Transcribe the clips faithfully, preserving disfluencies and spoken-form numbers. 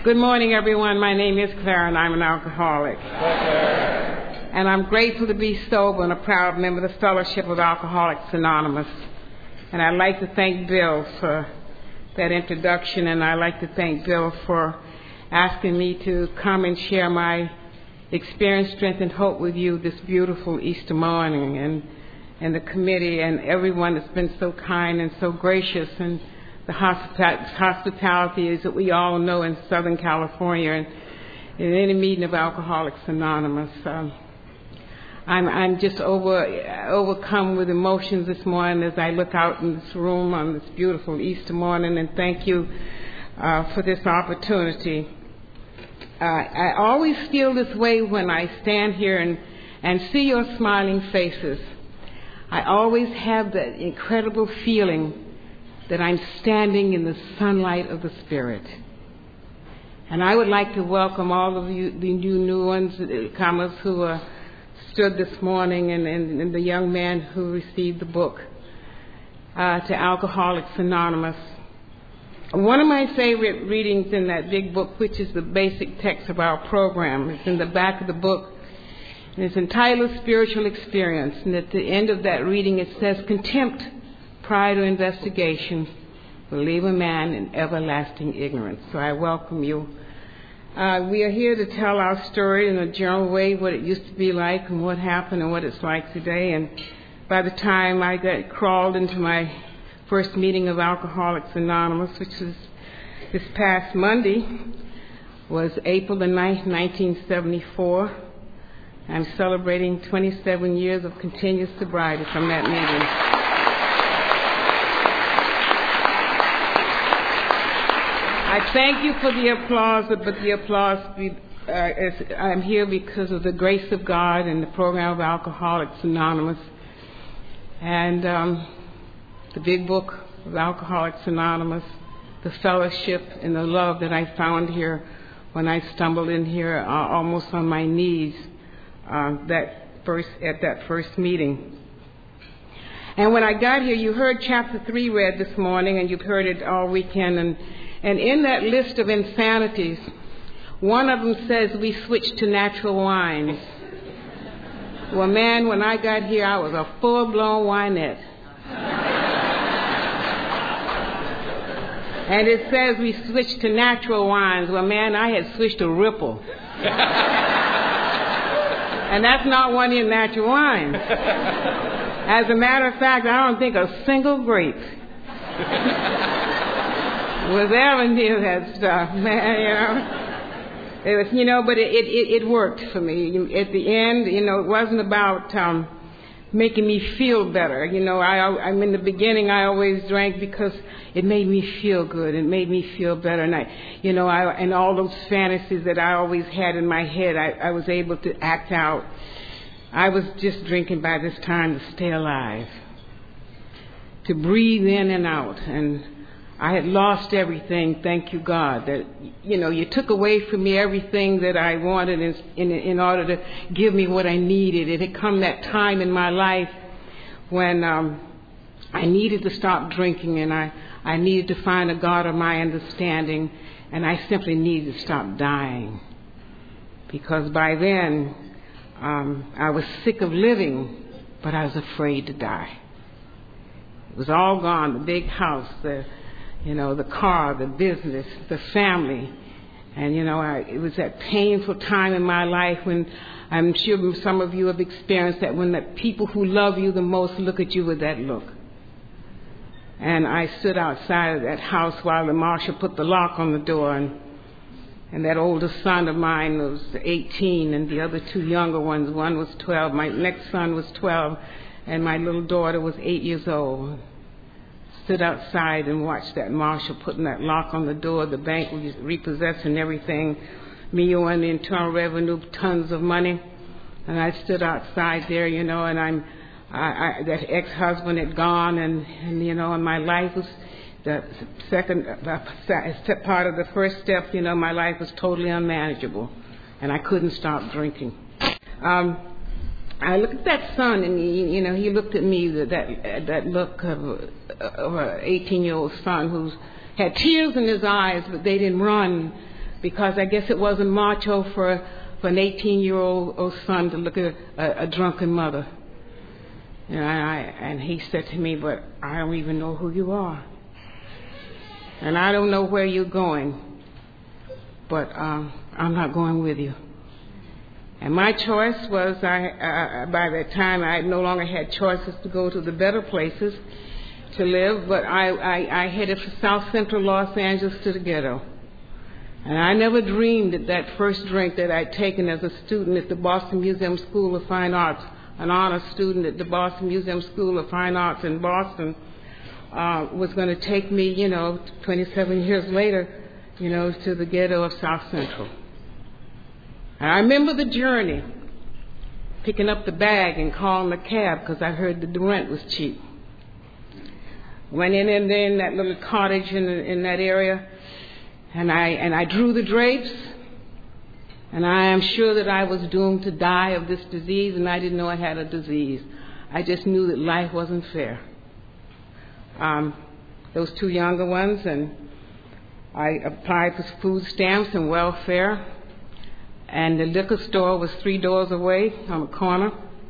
Good morning, everyone. My name is Clara, and I'm an alcoholic. And I'm grateful to be sober and a proud member of the Fellowship of Alcoholics Anonymous. And I'd like to thank Bill for that introduction, and I'd like to thank Bill for asking me to come and share my experience, strength, and hope with you this beautiful Easter morning, and, and the committee and everyone that's been so kind and so gracious, and the hospitality is that we all know in Southern California and in any meeting of Alcoholics Anonymous. Um, I'm, I'm just over, overcome with emotions this morning as I look out in this room on this beautiful Easter morning, and thank you uh, for this opportunity. Uh, I always feel this way when I stand here and, and see your smiling faces. I always have that incredible feeling that I'm standing in the sunlight of the Spirit. And I would like to welcome all of you, the new, new ones, the comers who uh, stood this morning, and, and, and the young man who received the book, uh, to Alcoholics Anonymous. One of my favorite readings in that big book, which is the basic text of our program, is in the back of the book, and it's entitled Spiritual Experience. And at the end of that reading it says, "Contempt, pride, or investigation will leave a man in everlasting ignorance." So I welcome you. Uh, we are here to tell our story in a general way, what it used to be like and what happened and what it's like today. And by the time I got crawled into my first meeting of Alcoholics Anonymous, which was this past Monday, was April the ninth, nineteen seventy-four. I'm celebrating twenty-seven years of continuous sobriety from that meeting. I thank you for the applause, but the applause, be, uh, is, I'm here because of the grace of God and the program of Alcoholics Anonymous, and um, the big book of Alcoholics Anonymous, the fellowship and the love that I found here when I stumbled in here uh, almost on my knees uh, that first at that first meeting. And when I got here, you heard chapter three read this morning, and you've heard it all weekend, and And in that list of insanities, one of them says we switched to natural wines. Well, man, when I got here, I was a full-blown winette. And it says we switched to natural wines. Well, man, I had switched to Ripple. And that's not one of your natural wines. As a matter of fact, I don't think a single grape was ever near that stuff, man, you know. It was, you know, but it, it, it worked for me. At the end, you know, it wasn't about um, making me feel better. You know, I, I, in the beginning, I always drank because it made me feel good. It made me feel better. And, I, you know, I, and all those fantasies that I always had in my head, I, I was able to act out. I was just drinking by this time to stay alive, to breathe in and out. And I had lost everything, thank you, God, that, you know, you took away from me everything that I wanted in, in, in order to give me what I needed. It had come that time in my life when um, I needed to stop drinking, and I, I needed to find a God of my understanding, and I simply needed to stop dying. Because by then, um, I was sick of living, but I was afraid to die. It was all gone, the big house, the You know, the car, the business, the family. And, you know, I, it was that painful time in my life when I'm sure some of you have experienced that, when the people who love you the most look at you with that look. And I stood outside of that house while the marshal put the lock on the door. And, and that older son of mine was eighteen, and the other two younger ones, one was twelve. My next son was twelve, and my little daughter was eight years old. Stood outside and watched that marshal putting that lock on the door. The bank was repossessing everything. Me owing the Internal Revenue tons of money. And I stood outside there, you know, and I'm, I, I, that ex-husband had gone, and, and, you know, and my life was, the second uh, part of the first step, you know, my life was totally unmanageable. And I couldn't stop drinking. Um, I looked at that son, and he, you know, he looked at me with that that look of, of an eighteen-year-old son who had tears in his eyes, but they didn't run because I guess it wasn't macho for, for an eighteen-year-old son to look at a, a drunken mother. You know, and, I, and he said to me, but I don't even know who you are. And I don't know where you're going, but um, I'm not going with you. And my choice was, I, uh, by that time, I no longer had choices to go to the better places to live, but I, I, I headed for South Central Los Angeles to the ghetto. And I never dreamed that that first drink that I'd taken as a student at the Boston Museum School of Fine Arts, an honor student at the Boston Museum School of Fine Arts in Boston, uh, was going to take me, you know, twenty-seven years later, you know, to the ghetto of South Central. And I remember the journey, picking up the bag and calling the cab because I heard that the rent was cheap. Went in and there in that little cottage in, in that area, and I and I drew the drapes, and I am sure that I was doomed to die of this disease, and I didn't know I had a disease. I just knew that life wasn't fair. Um, those two younger ones, and I applied for food stamps and welfare, and the liquor store was three doors away on the corner.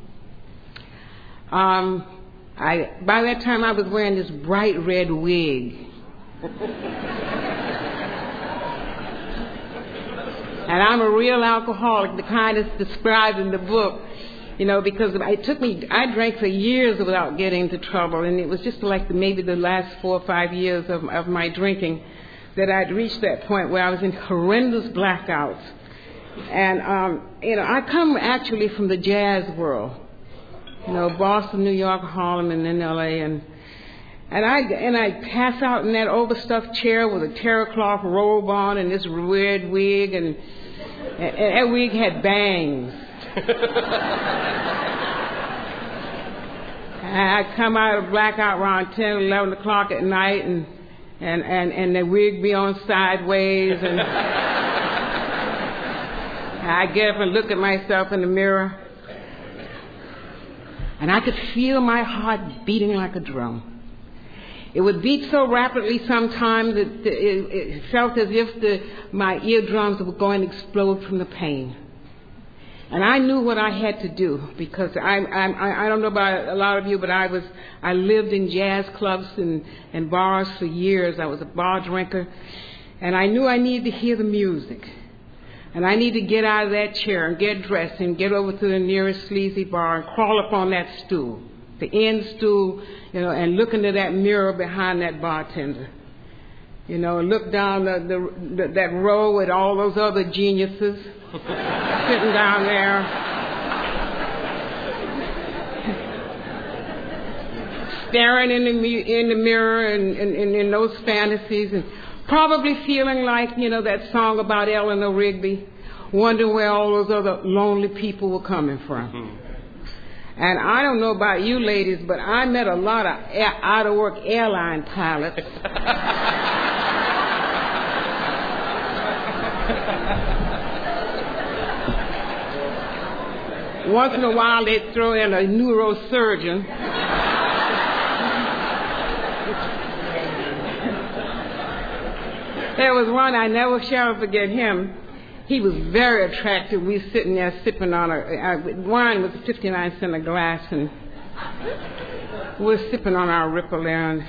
Um, I, by that time, I was wearing this bright red wig. And I'm a real alcoholic, the kind that's described in the book, you know, because it took me, I drank for years without getting into trouble, and it was just like the, maybe the last four or five years of, of my drinking that I'd reached that point where I was in horrendous blackouts. And, um, you know, I come actually from the jazz world, you know, Boston, New York, Harlem, and then L A, and and I and I pass out in that overstuffed chair with a terror cloth robe on and this weird wig, and, and, and that wig had bangs. And I'd come out of blackout around ten, eleven o'clock at night, and and, and, and the wig be on sideways, and I'd get up and look at myself in the mirror, and I could feel my heart beating like a drum. It would beat so rapidly sometimes that it, it felt as if the, my eardrums were going to explode from the pain. And I knew what I had to do, because I, I, I don't know about a lot of you, but I was I lived in jazz clubs and, and bars for years. I was a bar drinker, and I knew I needed to hear the music. And I needed to get out of that chair and get dressed and get over to the nearest sleazy bar and crawl up on that stool, the end stool, you know, and look into that mirror behind that bartender. You know, look down the, the, the, that row with all those other geniuses sitting down there. Staring in the, in the mirror and, and, and in those fantasies, and probably feeling like, you know, that song about Eleanor Rigby, wondering where all those other lonely people were coming from. Mm-hmm. And I don't know about you ladies, but I met a lot of air, out-of-work airline pilots. Once in a while they'd throw in a neurosurgeon. There was one, I never shall forget him. He was very attractive. We were sitting there sipping on a, uh, wine was fifty-nine cents a glass, and we were sipping on our Ripple there, and,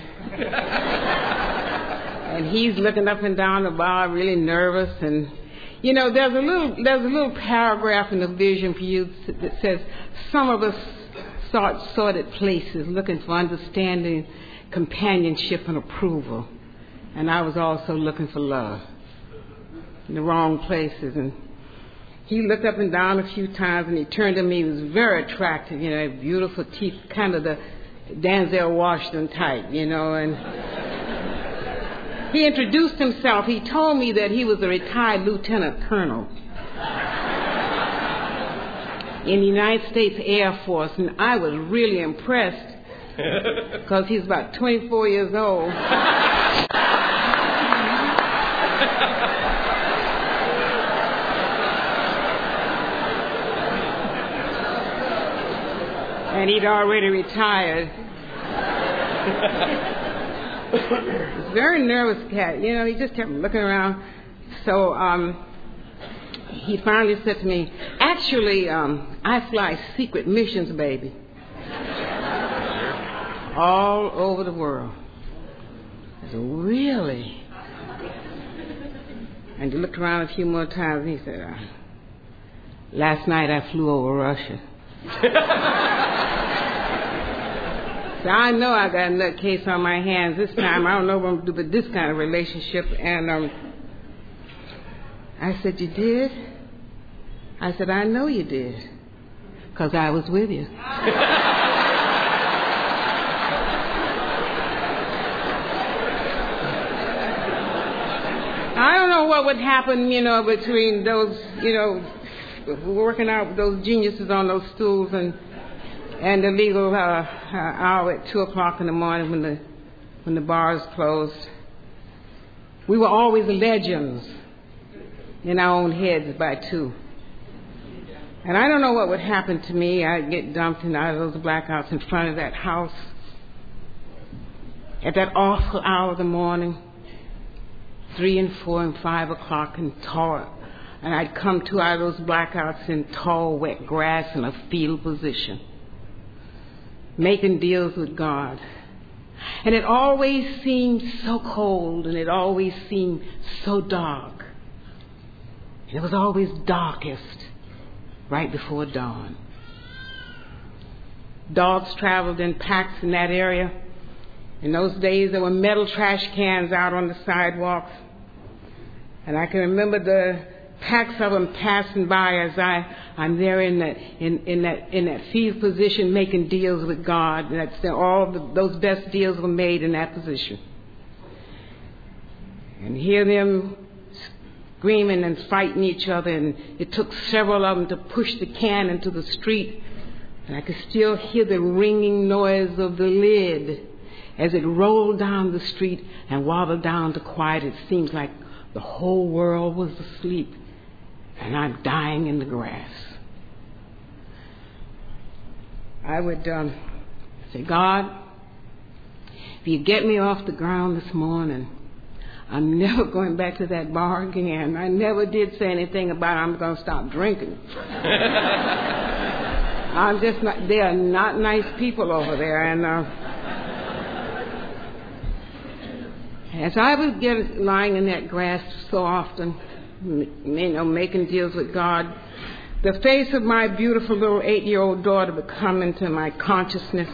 and he's looking up and down the bar, really nervous. And you know, there's a little there's a little paragraph in the Vision for You that says, "Some of us sought sordid places, looking for understanding, companionship, and approval, and I was also looking for love in the wrong places." And he looked up and down a few times, and he turned to me. He was very attractive, you know, beautiful teeth, kind of the Denzel Washington type, you know. And he introduced himself. He told me that he was a retired lieutenant colonel in the United States Air Force, and I was really impressed because he's about twenty-four years old. And he'd already retired. He's a very nervous cat. You know, he just kept looking around, So um, he finally said to me, actually, um, I fly secret missions, baby, all over the world. I said, really? And he looked around a few more times and he said, uh, last night I flew over Russia. So I know I got a nutcase on my hands this time. I don't know what I'm going to do with this kind of relationship. And um, I said, you did? I said, I know you did, because I was with you. I don't know what would happen, you know, between those, you know, working out with those geniuses on those stools and and the legal uh, hour at two o'clock in the morning when the when the bars closed. We were always legends in our own heads by two. And I don't know what would happen to me. I'd get dumped in out of those blackouts in front of that house at that awful hour of the morning. Three and four and five o'clock and tall, and I'd come to out of those blackouts in tall, wet grass in a field position, making deals with God. And it always seemed so cold, and it always seemed so dark. And it was always darkest right before dawn. Dogs traveled in packs in that area. In those days, there were metal trash cans out on the sidewalks. And I can remember the packs of them passing by as I, I'm there in that, in, in that, in that field position making deals with God. That's the, all the, those best deals were made in that position. And hear them screaming and fighting each other. And it took several of them to push the can into the street. And I could still hear the ringing noise of the lid as it rolled down the street and wobbled down to quiet. It seems like the whole world was asleep, and I'm dying in the grass. I would um, say, God, if you get me off the ground this morning, I'm never going back to that bar again. I never did say anything about I'm going to stop drinking. I'm just not, they are not nice people over there, and uh, as I would get lying in that grass so often, you know, making deals with God, the face of my beautiful little eight-year-old daughter would come into my consciousness.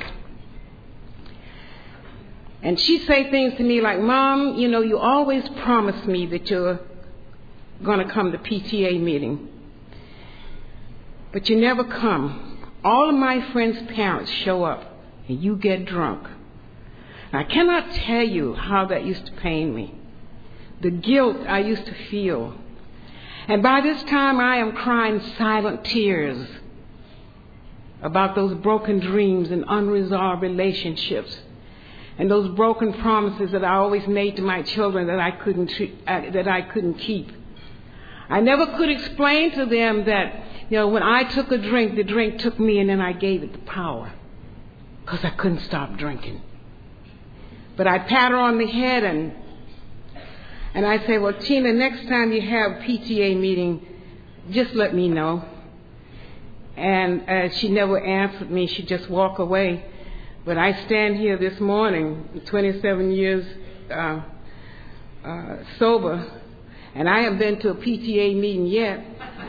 And she'd say things to me like, Mom, you know, you always promise me that you're going to come to P T A meeting, but you never come. All of my friends' parents show up, and you get drunk. I cannot tell you how that used to pain me, the guilt I used to feel. And by this time, I am crying silent tears about those broken dreams and unresolved relationships and those broken promises that I always made to my children that I couldn't uh, that I couldn't keep. I never could explain to them that, you know, when I took a drink, the drink took me and then I gave it the power, because I couldn't stop drinking. But I'd pat her on the head and and I'd say, well, Tina, next time you have a P T A meeting, just let me know. And uh, she never answered me. She'd just walk away. But I stand here this morning, twenty-seven years uh, uh, sober, and I haven't been to a P T A meeting yet.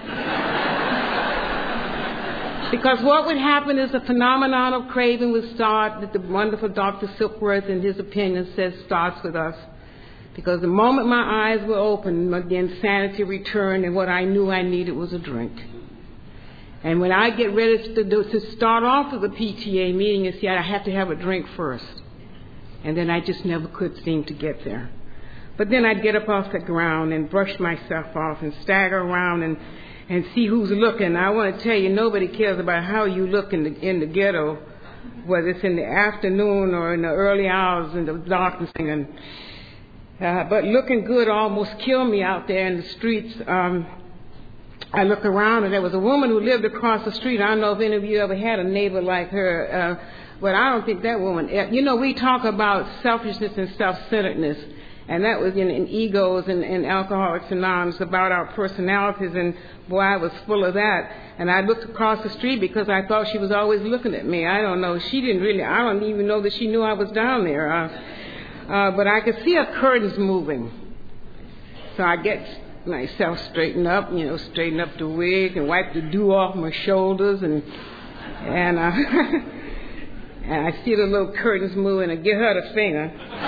Because what would happen is the phenomenon of craving would start, that the wonderful Doctor Silkworth, in his opinion, says starts with us. Because the moment my eyes were open, the insanity returned, and what I knew I needed was a drink. And when I get ready to, do, to start off with a P T A meeting, you see, I have to have a drink first. And then I just never could seem to get there. But then I'd get up off the ground and brush myself off and stagger around and and see who's looking. I want to tell you, nobody cares about how you look in the in the ghetto, whether it's in the afternoon or in the early hours in the darkness. And, uh, but looking good almost killed me out there in the streets. Um, I looked around, and there was a woman who lived across the street. I don't know if any of you ever had a neighbor like her, uh, but I don't think that woman... You know, we talk about selfishness and self-centeredness, And that was in, in Egos and, and Alcoholics Anonymous, about our personalities, and boy, I was full of that. And I looked across the street because I thought she was always looking at me. I don't know. She didn't really, I don't even know that she knew I was down there. Uh, uh, but I could see her curtains moving. So I get myself straightened up, you know, straighten up the wig and wipe the dew off my shoulders, and and uh, and I see the little curtains moving, and give her the finger.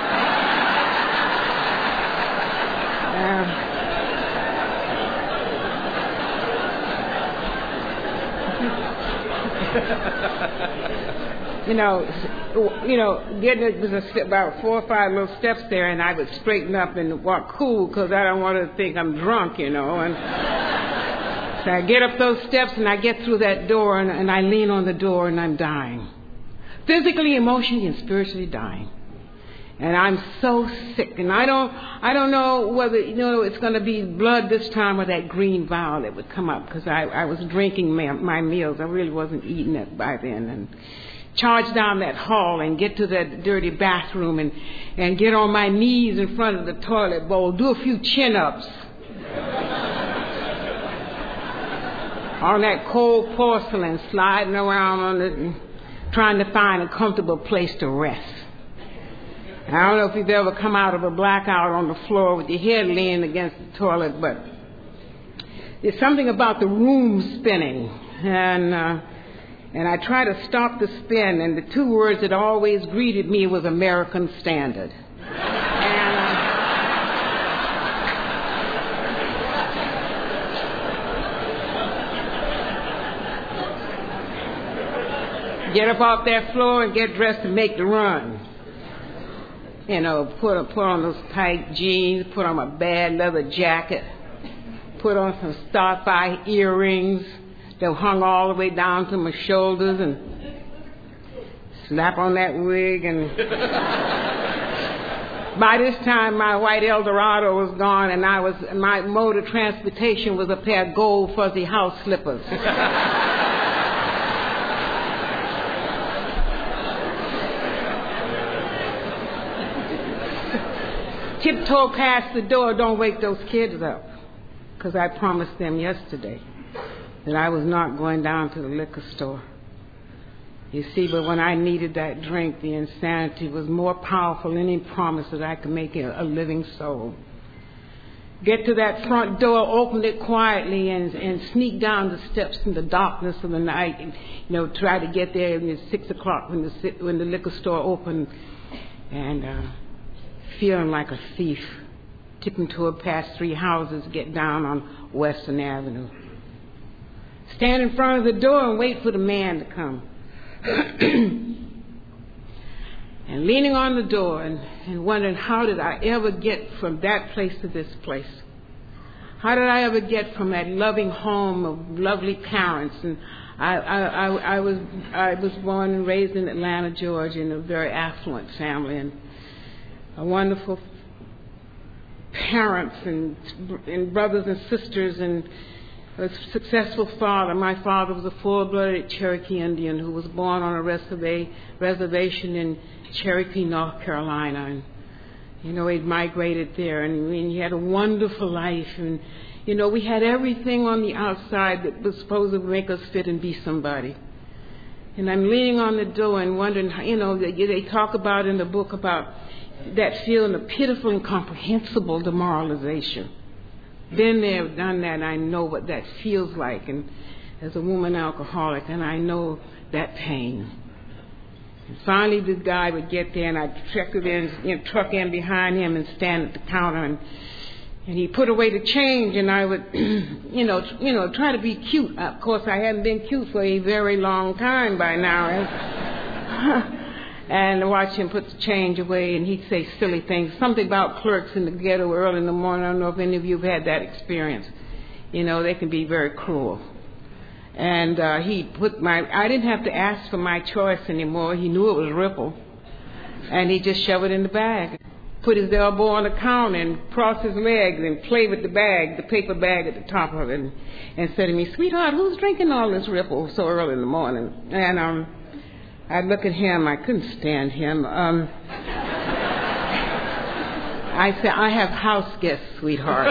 um, You know, you know, getting it was a step, about four or five little steps there, and I would straighten up and walk cool because I don't want her to think I'm drunk, you know. And so I get up those steps and I get through that door, and, and I lean on the door, and I'm dying, physically, emotionally, and spiritually dying. And I'm so sick, and I don't, I don't know whether, you know, it's going to be blood this time or that green vial that would come up, because I, I was drinking my, my meals. I really wasn't eating it by then, and charge down that hall and get to that dirty bathroom and, and get on my knees in front of the toilet bowl, do a few chin-ups on that cold porcelain, sliding around on it and trying to find a comfortable place to rest. I don't know if you've ever come out of a blackout on the floor with your head leaning against the toilet, but there's something about the room spinning. And uh, and I tried to stop the spin, and the two words that always greeted me was American Standard. And, uh, get up off that floor and get dressed and make the run. You know, put, put on those tight jeans, put on my bad leather jacket, put on some starfire earrings that hung all the way down to my shoulders, and slap on that wig. And by this time, my white Eldorado was gone, and I was my mode of transportation was a pair of gold fuzzy house slippers. Tiptoe past the door, don't wake those kids up, because I promised them yesterday that I was not going down to the liquor store. You see, but when I needed that drink, the insanity was more powerful than any promise that I could make a, a living soul. Get to that front door, open it quietly, and, and sneak down the steps in the darkness of the night, and, you know, try to get there when it's six o'clock when the, when the liquor store opened, and uh, feeling like a thief, tipping toward past three houses, get down on Western Avenue. Stand in front of the door and wait for the man to come. And leaning on the door and, and wondering, how did I ever get from that place to this place? How did I ever get from that loving home of lovely parents? And I, I, I, I was I was born and raised in Atlanta, Georgia, in a very affluent family, and a wonderful parents and, and brothers and sisters, and a successful father. My father was a full-blooded Cherokee Indian who was born on a reserva- reservation in Cherokee, North Carolina. And, you know, he'd migrated there, and, and he had a wonderful life. And, you know, we had everything on the outside that was supposed to make us fit and be somebody. And I'm leaning on the door and wondering, you know, they, they talk about in the book about that feeling of pitiful, incomprehensible demoralization. Been there, done that, I know what that feels like, and as a woman alcoholic, and I know that pain. And finally, this guy would get there, and I'd truck in, you know, truck in behind him and stand at the counter, and and he put away the change, and I would, you know, you know, try to be cute. Of course, I hadn't been cute for a very long time by now. And watch him put the change away, and he'd say silly things. Something about clerks in the ghetto early in the morning. I don't know if any of you have had that experience. You know, they can be very cruel. And uh, he put my, I didn't have to ask for my choice anymore. He knew it was Ripple. And he just shoved it in the bag. Put his elbow on the counter and crossed his legs and played with the bag, the paper bag at the top of it, and, and said to me, "Sweetheart, who's drinking all this Ripple so early in the morning?" And, um... I'd look at him. I couldn't stand him. Um, I said, I have house guests, sweetheart.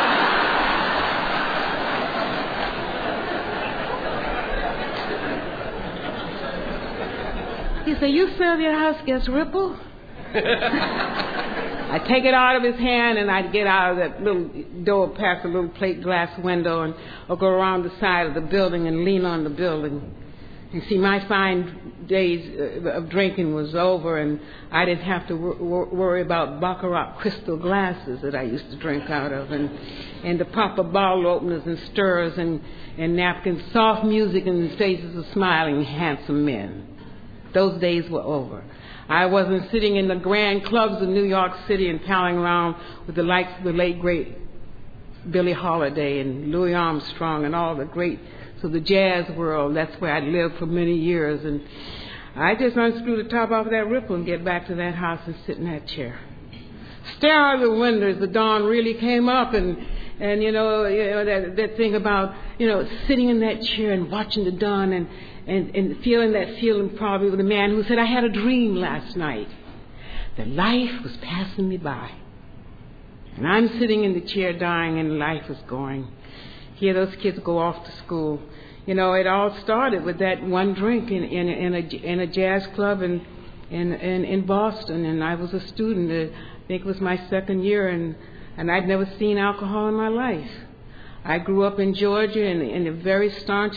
He said, you serve your house guests Ripple? I take it out of his hand, and I'd get out of that little door past a little plate glass window and or go around the side of the building and lean on the building. You see, my fine days of drinking was over, and I didn't have to wor- worry about Baccarat crystal glasses that I used to drink out of, and, and the proper bottle openers and stirrers and, and napkins, soft music and the faces of smiling, handsome men. Those days were over. I wasn't sitting in the grand clubs of New York City and palling around with the likes of the late, great Billie Holiday and Louis Armstrong and all the great, so the jazz world. That's where I lived for many years. And I just unscrew the top off of that Ripple and get back to that house and sit in that chair. Stare out of the window as the dawn really came up, and, and you know, you know that, that thing about, you know, sitting in that chair and watching the dawn and, and, and feeling that feeling probably with a man who said, I had a dream last night that life was passing me by. And I'm sitting in the chair dying and life was going. Hear those kids go off to school. You know, it all started with that one drink in, in, in, a, in a jazz club in, in, in, in Boston. And I was a student. I think it was my second year, and, and I'd never seen alcohol in my life. I grew up in Georgia in, in a very staunch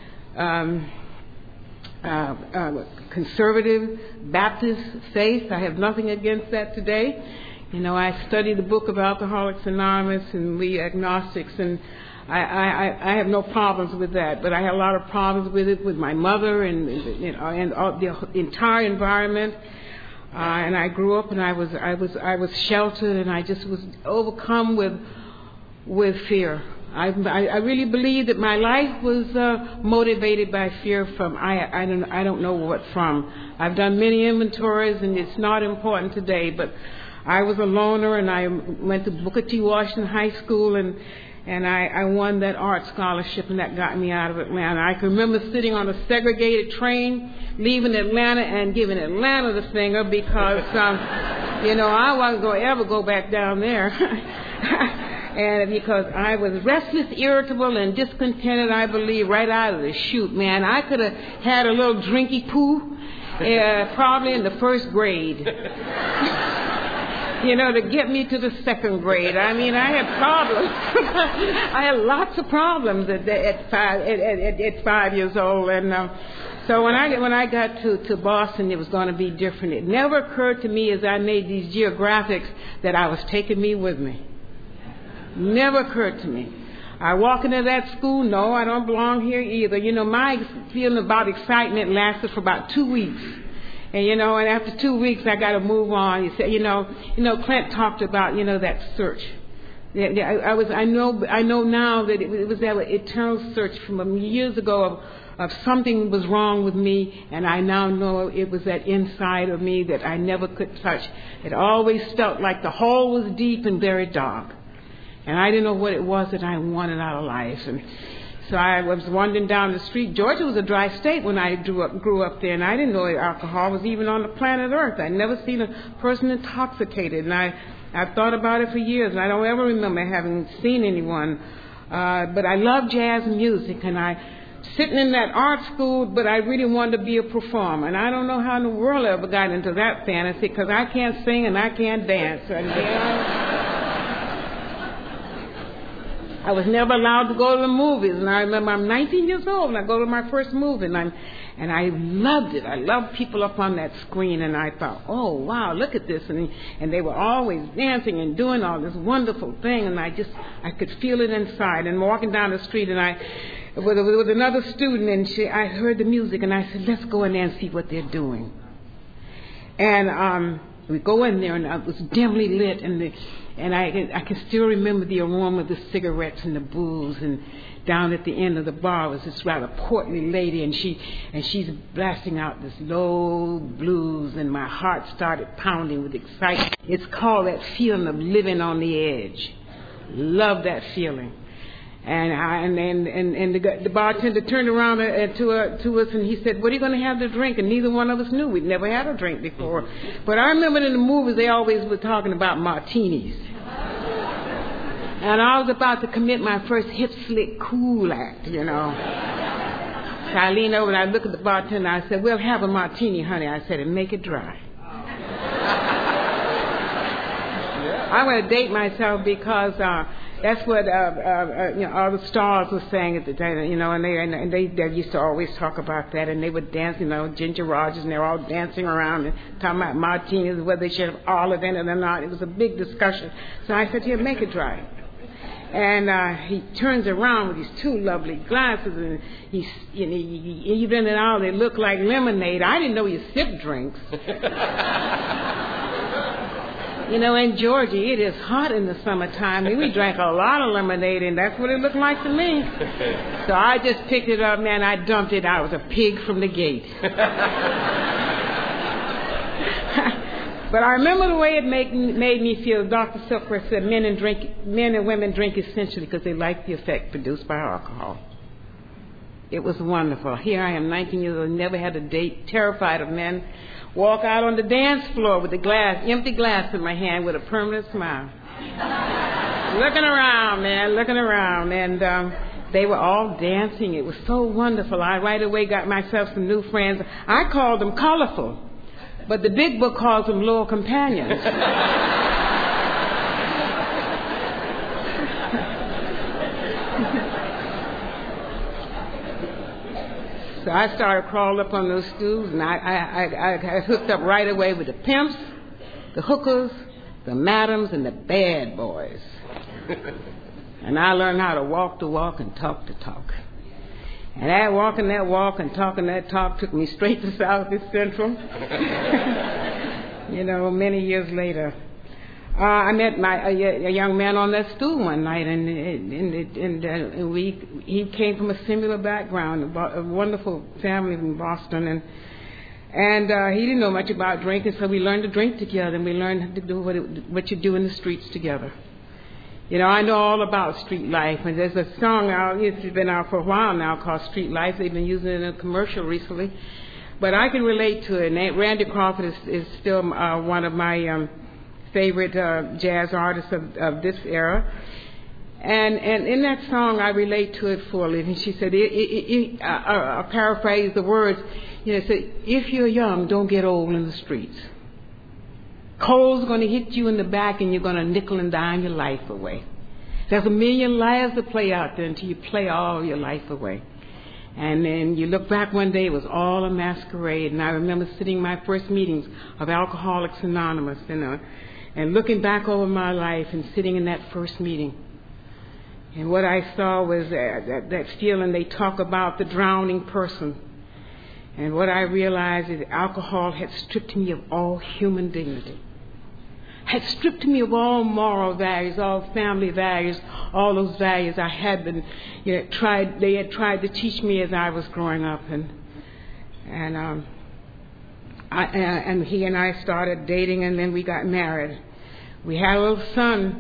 um, uh, uh, conservative Baptist faith. I have nothing against that today. You know, I studied the book of Alcoholics Anonymous and we agnostics, and I, I, I have no problems with that, but I had a lot of problems with it with my mother and, you know, and all, the entire environment. Uh, and I grew up and I was I was I was sheltered, and I just was overcome with with fear. I, I, I really believe that my life was uh, motivated by fear from I I don't I don't know what from. I've done many inventories, and it's not important today, but I was a loner, and I went to Booker T. Washington High School, and and I, I won that art scholarship, and that got me out of Atlanta. I can remember sitting on a segregated train, leaving Atlanta and giving Atlanta the finger because, um, you know, I wasn't going to ever go back down there. And because I was restless, irritable, and discontented, I believe, right out of the chute, man. I could have had a little drinky poo, uh, probably in the first grade. You know, to get me to the second grade. I mean, I had problems. I had lots of problems at, at five at, at, at five years old, and um, so when I when I got to, to Boston, it was going to be different. It never occurred to me as I made these geographics that I was taking me with me. Never occurred to me. I walk into that school. No, I don't belong here either. You know, my feeling about excitement lasted for about two weeks. And, you know, and after two weeks, I got to move on. You say, you know, you know, Clint talked about, you know, that search. Yeah, yeah, I, I was, I know, I know now that it, it was that eternal search from years ago of, of something was wrong with me, and I now know it was that inside of me that I never could touch. It always felt like the hole was deep and very dark, and I didn't know what it was that I wanted out of life. And so I was wandering down the street. Georgia was a dry state when I grew up, grew up there, and I didn't know alcohol was even on the planet Earth. I'd never seen a person intoxicated, and I, I've thought about it for years, and I don't ever remember having seen anyone. Uh, but I love jazz music, and I sitting in that art school, but I really wanted to be a performer, and I don't know how in the world I ever got into that fantasy, because I can't sing and I can't dance. And, you know, I was never allowed to go to the movies, and I remember I'm nineteen years old, and I go to my first movie, and I'm, and I loved it. I loved people up on that screen, and I thought, oh wow, look at this, and and they were always dancing and doing all this wonderful thing, and I just I could feel it inside. And walking down the street, and I with, with another student, and she, I heard the music, and I said, let's go in there and see what they're doing. And um, we go in there, and it was dimly lit, and the And I, I can still remember the aroma of the cigarettes and the booze. And down at the end of the bar was this rather portly lady, and she and she's blasting out this low blues, and my heart started pounding with excitement. It's called that feeling of living on the edge. Love that feeling. And I, and and and, and the, the bartender turned around uh, to uh, to us and he said, "What are you going to have to drink?" And neither one of us knew. We'd never had a drink before. But I remember in the movies they always were talking about martinis. And I was about to commit my first hip slick cool act, you know. So I leaned over and I looked at the bartender and I said, "We'll have a martini, honey." I said, "And make it dry." I'm going to date myself because uh, that's what uh, uh, you know, all the stars were saying at the time, you know, and they and they, they used to always talk about that, and they would dance, you know, Ginger Rogers, and they're all dancing around and talking about martinis, whether they should have olive in it or not. It was a big discussion. So I said, "Here, make it dry." And uh, he turns around with these two lovely glasses, and he's, you know, even and all, they look like lemonade. I didn't know you sip drinks. You know, in Georgia, it is hot in the summertime. And we drank a lot of lemonade, and that's what it looked like to me. So I just picked it up, man. I dumped it. I was a pig from the gate. But I remember the way it made, made me feel. Doctor Silkworth said men and, drink, men and women drink essentially because they like the effect produced by alcohol. It was wonderful. Here I am, nineteen years old, never had a date, terrified of men. Walk out on the dance floor with the glass, empty glass in my hand with a permanent smile. Looking around, man, looking around. And um, they were all dancing. It was so wonderful. I right away got myself some new friends. I called them colorful, but the big book calls them loyal companions. So I started crawling up on those stools, and I, I, I, I hooked up right away with the pimps, the hookers, the madams, and the bad boys. And I learned how to walk the walk and talk the talk. And that walking that walk and talking that talk took me straight to Southeast Central. You know, many years later. Uh, I met my a, a young man on that stool one night, and and, and, and we he came from a similar background, a wonderful family in Boston, and and uh, he didn't know much about drinking, so we learned to drink together, and we learned to do what it, what you do in the streets together. You know, I know all about street life, and there's a song out, it's been out for a while now, called Street Life. They've been using it in a commercial recently, but I can relate to it. And Randy Crawford is, is still uh, one of my um, favorite uh, jazz artists of, of this era. And and in that song, I relate to it fully. And she said, it, it, it, uh, I'll paraphrase the words, you know, it said, "If you're young, don't get old in the streets. Coal's going to hit you in the back, and you're going to nickel and dime your life away. There's a million lives to play out there until you play all your life away." And then you look back one day, it was all a masquerade. And I remember sitting in my first meetings of Alcoholics Anonymous, you know, and looking back over my life and sitting in that first meeting. And what I saw was that, that, that feeling they talk about, the drowning person. And what I realized is alcohol had stripped me of all human dignity, had stripped me of all moral values, all family values, all those values I had been, you know, tried. They had tried to teach me as I was growing up, and and um, I, and he and I started dating, and then we got married. We had a little son,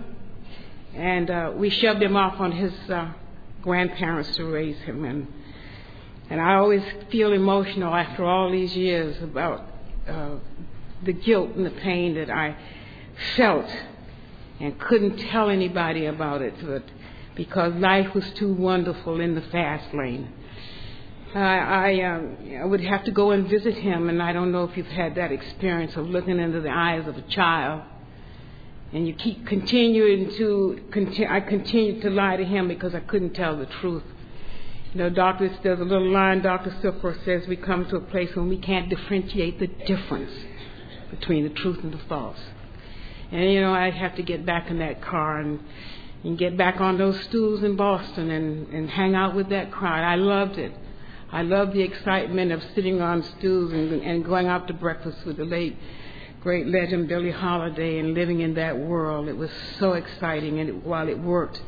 and uh, we shoved him off on his uh, grandparents to raise him, and and I always feel emotional after all these years about uh, the guilt and the pain that I felt and couldn't tell anybody about it, but because life was too wonderful in the fast lane. I, I, um, I would have to go and visit him, and I don't know if you've had that experience of looking into the eyes of a child, and you keep continuing to, continue, I continued to lie to him because I couldn't tell the truth. You know, doctors, there's a little line Doctor Silkworth says, we come to a place when we can't differentiate the difference between the truth and the false. And, you know, I'd have to get back in that car and, and get back on those stools in Boston and, and hang out with that crowd. I loved it. I loved the excitement of sitting on stools and, and going out to breakfast with the late, great legend Billie Holiday and living in that world. It was so exciting, and it, while it worked.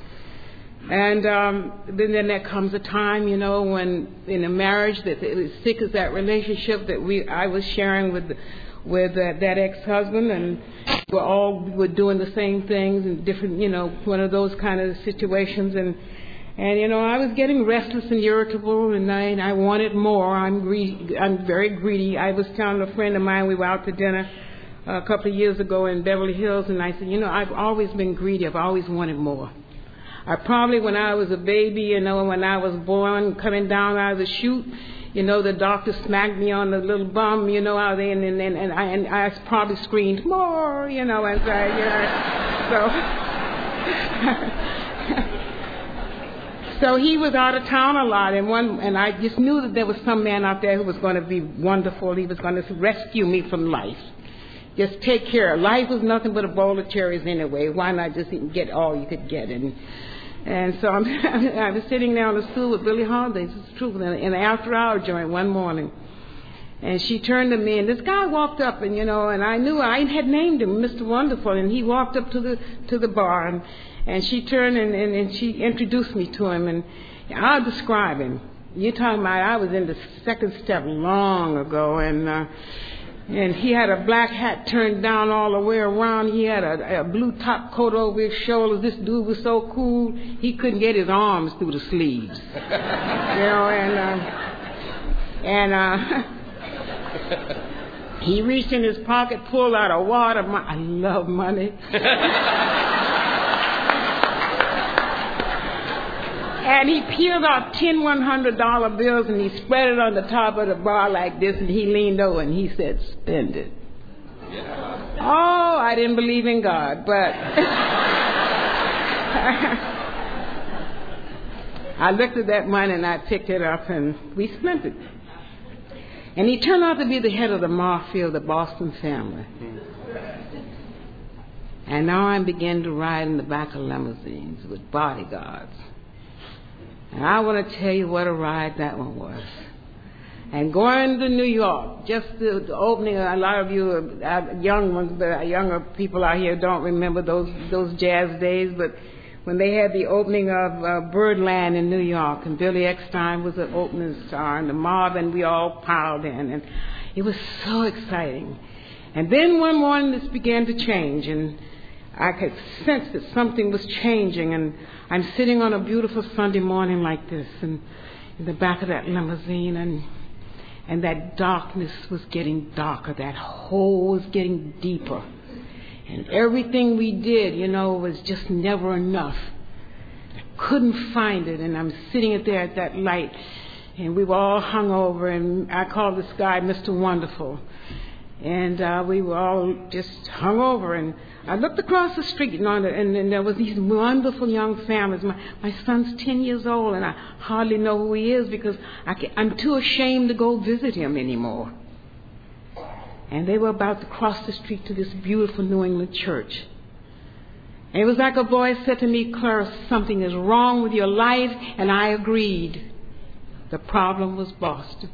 And um, then, then there comes a time, you know, when in a marriage that it was sick as that relationship that we I was sharing with with uh, that ex-husband, and we're all we were doing the same things and different, you know, one of those kind of situations, and And, you know, I was getting restless and irritable, and I, and I wanted more. I'm, greedy, I'm very greedy. I was telling a friend of mine, we were out to dinner a couple of years ago in Beverly Hills, and I said, you know, I've always been greedy. I've always wanted more. I probably, when I was a baby, you know, when I was born, coming down out of the chute, you know, the doctor smacked me on the little bum, you know, out there, and, and, and, and, I, and I probably screamed, more, you know, as I, you know, so... So he was out of town a lot, and one, and I just knew that there was some man out there who was going to be wonderful. He was going to rescue me from life. Just take care. Life was nothing but a bowl of cherries anyway. Why not just get all you could get? And and so I'm, I was sitting there on the stool with Billie Holiday. This is true. In the after-hour joint one morning, and she turned to me, and this guy walked up, and you know, and I knew I had named him Mister Wonderful, and he walked up to the to the bar, and. And she turned and, and, and she introduced me to him, and I'll describe him. You're talking about I was in the second step long ago, and uh, and he had a black hat turned down all the way around. He had a, a blue top coat over his shoulders. This dude was so cool, he couldn't get his arms through the sleeves. You know, and uh, and uh, he reached in his pocket, pulled out a wad of money. I love money. And he peeled out ten one hundred dollar bills, and he spread it on the top of the bar like this, and he leaned over and he said, spend it. Yeah. Oh, I didn't believe in God, but I looked at that money and I picked it up and we spent it. And he turned out to be the head of the mafia of the Boston family. And now I'm beginning to ride in the back of limousines with bodyguards. And I want to tell you what a ride that one was. And going to New York, just the, the opening, a lot of you uh, young ones, but younger people out here don't remember those those jazz days, but when they had the opening of uh, Birdland in New York, and Billy Eckstine was the opening star, and the mob, and we all piled in, and it was so exciting. And then one morning this began to change, and I could sense that something was changing, and I'm sitting on a beautiful Sunday morning like this, and in the back of that limousine, and and that darkness was getting darker. That hole was getting deeper, and everything we did, you know, was just never enough. I couldn't find it, and I'm sitting there at that light, and we were all hung over, and I called this guy Mister Wonderful. And uh, we were all just hung over, and I looked across the street, you know, and, and there was these wonderful young families. My, my son's ten years old, and I hardly know who he is because I can, I'm too ashamed to go visit him anymore. And they were about to cross the street to this beautiful New England church. And it was like a voice said to me, Clara, something is wrong with your life, and I agreed. The problem was Boston.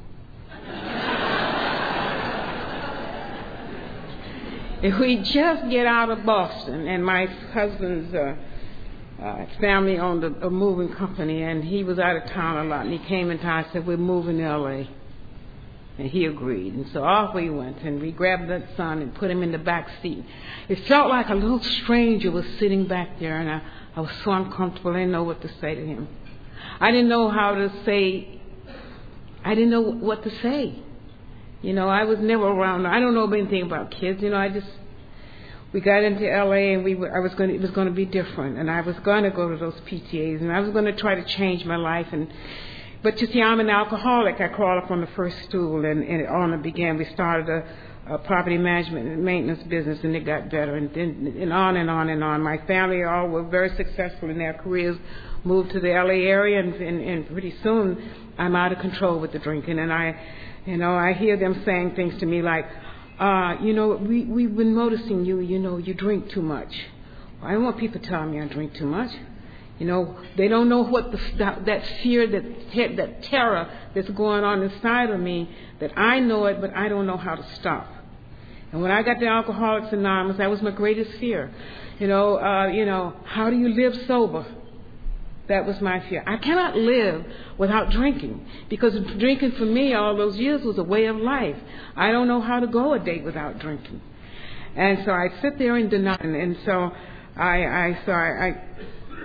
If we just get out of Boston, and my husband's uh, uh, family owned a, a moving company, and he was out of town a lot, and he came in town and said, we're moving to L A And he agreed. And so off we went, and we grabbed that son and put him in the back seat. It felt like a little stranger was sitting back there, and I, I was so uncomfortable. I didn't know what to say to him. I didn't know how to say, I didn't know what to say. You know, I was never around. I don't know anything about kids. You know, I just, we got into L A and we were, I was going to, it was going to be different. And I was going to go to those P T As, and I was going to try to change my life. And But you see, I'm an alcoholic. I crawled up on the first stool, and, and it on it began. We started a, a property management and maintenance business, and it got better. And then and on and on and on. My family all were very successful in their careers, moved to the L A area, and, and, and pretty soon I'm out of control with the drinking. And I... You know, I hear them saying things to me like, uh, you know, we, we've been noticing you, you know, you drink too much. Well, I don't want people telling me I drink too much. You know, they don't know what the, that, that fear, that, te- that terror that's going on inside of me, that I know it, but I don't know how to stop. And when I got to Alcoholics Anonymous, that was my greatest fear. You know, uh, you know, how do you live sober? That was my fear. I cannot live without drinking, because drinking for me all those years was a way of life. I don't know how to go a day without drinking. And so I sit there and deny. And, and so I, I, so I, I,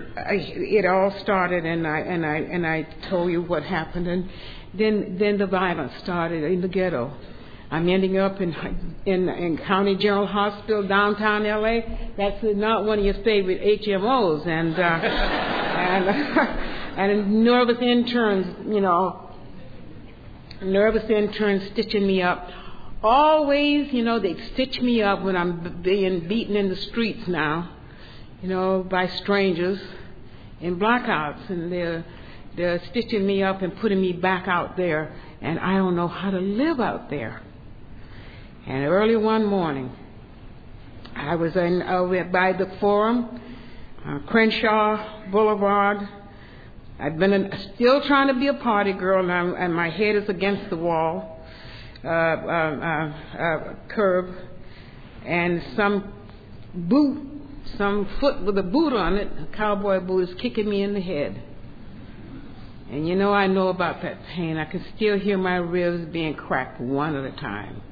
I, it all started, and I and I and I told you what happened, and then then the violence started in the ghetto. I'm ending up in in, in County General Hospital, downtown L A. That's not one of your favorite H M Os, and uh, and and nervous interns, you know, nervous interns stitching me up. Always, you know, they stitch me up when I'm being beaten in the streets now, you know, by strangers in blackouts, and they're they're stitching me up and putting me back out there, and I don't know how to live out there. And early one morning, I was in uh, by the Forum, uh, Crenshaw Boulevard. I've been in, still trying to be a party girl, and, I'm, and my head is against the wall, uh, uh, uh, uh, curb, and some boot, some foot with a boot on it, a cowboy boot, is kicking me in the head. And you know, I know about that pain. I can still hear my ribs being cracked one at a time.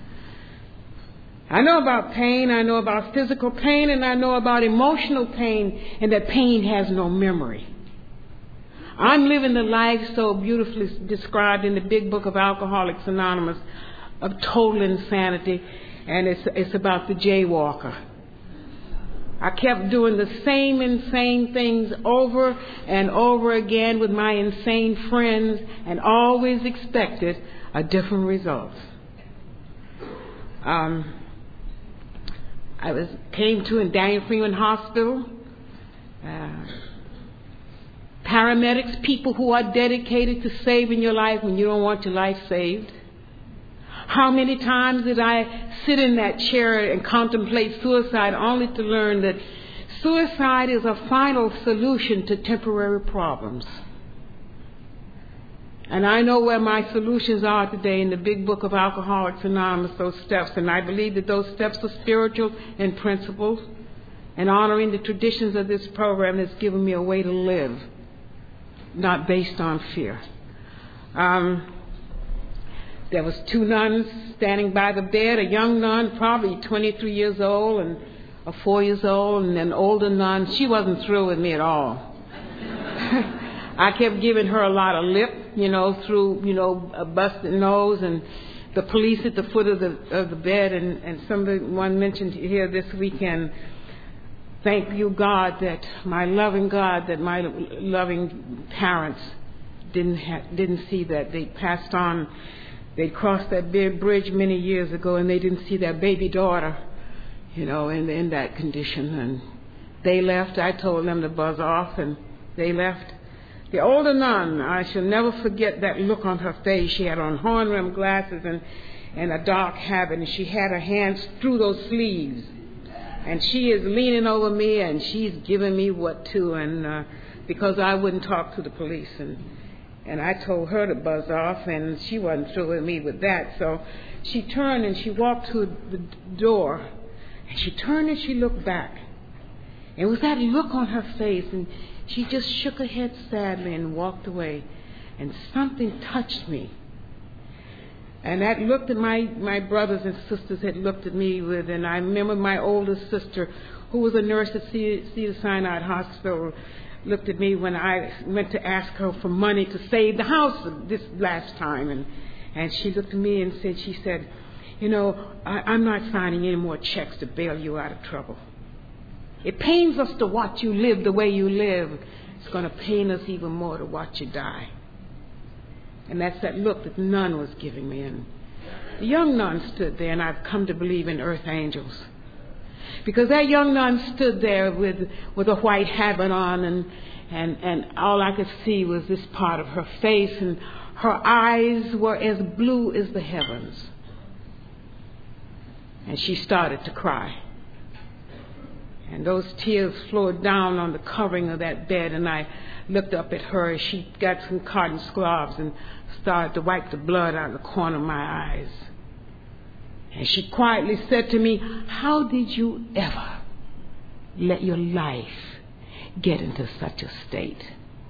I know about pain, I know about physical pain, and I know about emotional pain, and that pain has no memory. I'm living the life so beautifully described in the big book of Alcoholics Anonymous of total insanity, and it's, it's about the jaywalker. I kept doing the same insane things over and over again with my insane friends, and always expected a different result. Um... I was came to in Daniel Freeman Hospital. Uh, paramedics, people who are dedicated to saving your life when you don't want your life saved. How many times did I sit in that chair and contemplate suicide, only to learn that suicide is a final solution to temporary problems. And I know where my solutions are today in the big book of Alcoholics Anonymous, those steps. And I believe that those steps are spiritual in principle, and honoring the traditions of this program has given me a way to live, not based on fear. Um, there was two nuns standing by the bed, a young nun, probably twenty-three years old, and a four years old, and an older nun. She wasn't through with me at all. I kept giving her a lot of lip, you know, through, you know, a busted nose, and the police at the foot of the of the bed, and, and someone mentioned here this weekend, thank you, God, that my loving God, that my loving parents didn't ha- didn't see that. They passed on, they crossed that big bridge many years ago, and they didn't see their baby daughter, you know, in in that condition. And they left. I told them to buzz off, and they left. The older nun, I shall never forget that look on her face. She had on horn-rimmed glasses and, and a dark habit, and she had her hands through those sleeves. And she is leaning over me, and she's giving me what to, and uh, because I wouldn't talk to the police. And, and I told her to buzz off, and she wasn't through with me with that. So she turned and she walked to the door, and she turned and she looked back. And it was that look on her face, and she just shook her head sadly and walked away. And something touched me. And that look that my, my brothers and sisters had looked at me with, and I remember my oldest sister, who was a nurse at Cedars-Sinai Hospital, looked at me when I went to ask her for money to save the house this last time. And, and she looked at me and said, she said, you know, I, I'm not signing any more checks to bail you out of trouble. It pains us to watch you live the way you live. It's going to pain us even more to watch you die. And that's that look that the nun was giving me. And the young nun stood there, and I've come to believe in earth angels. Because that young nun stood there with with a white habit on, and, and, and all I could see was this part of her face, and her eyes were as blue as the heavens. And she started to cry. And those tears flowed down on the covering of that bed, and I looked up at her as she got some cotton swabs and started to wipe the blood out of the corner of my eyes. And she quietly said to me, how did you ever let your life get into such a state?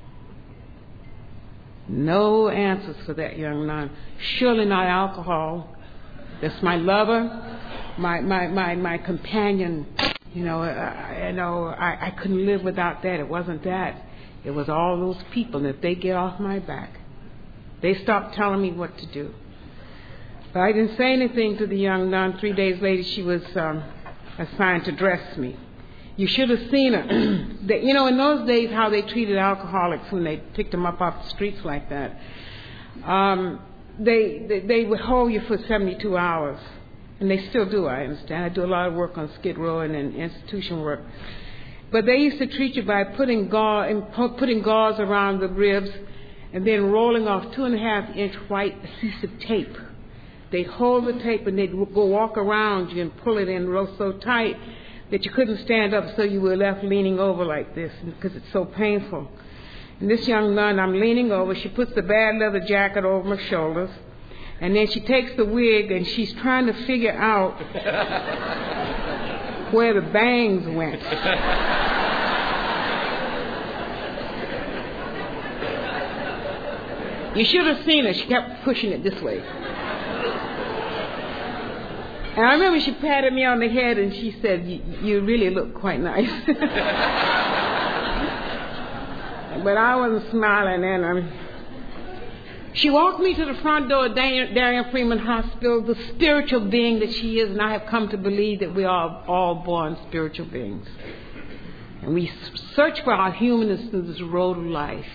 No answers for that young nun. Surely not alcohol. That's my lover, my, my, my, my companion You know, uh, you know, I, I couldn't live without that. It wasn't that. It was all those people. And if they get off my back, they stopped telling me what to do. But I didn't say anything to the young nun. Three days later, she was um, assigned to dress me. You should have seen her. They, you know, in those days, how they treated alcoholics when they picked them up off the streets like that. Um, they, they they would hold you for seventy-two hours. And they still do, I understand. I do a lot of work on Skid Row and in institution work. But they used to treat you by putting gauze, putting gauze around the ribs and then rolling off two and a half inch white adhesive tape. They'd hold the tape and they'd go walk around you and pull it in real so tight that you couldn't stand up, so you were left leaning over like this because it's so painful. And this young nun, I'm leaning over. She puts the bad leather jacket over my shoulders. And then she takes the wig and she's trying to figure out where the bangs went. You should have seen her. She kept pushing it this way. And I remember she patted me on the head and she said, "You really look quite nice." But I wasn't smiling and um, she walked me to the front door of Darien Freeman Hospital, the spiritual being that she is, and I have come to believe that we are all born spiritual beings. And we search for our humanness through this road of life.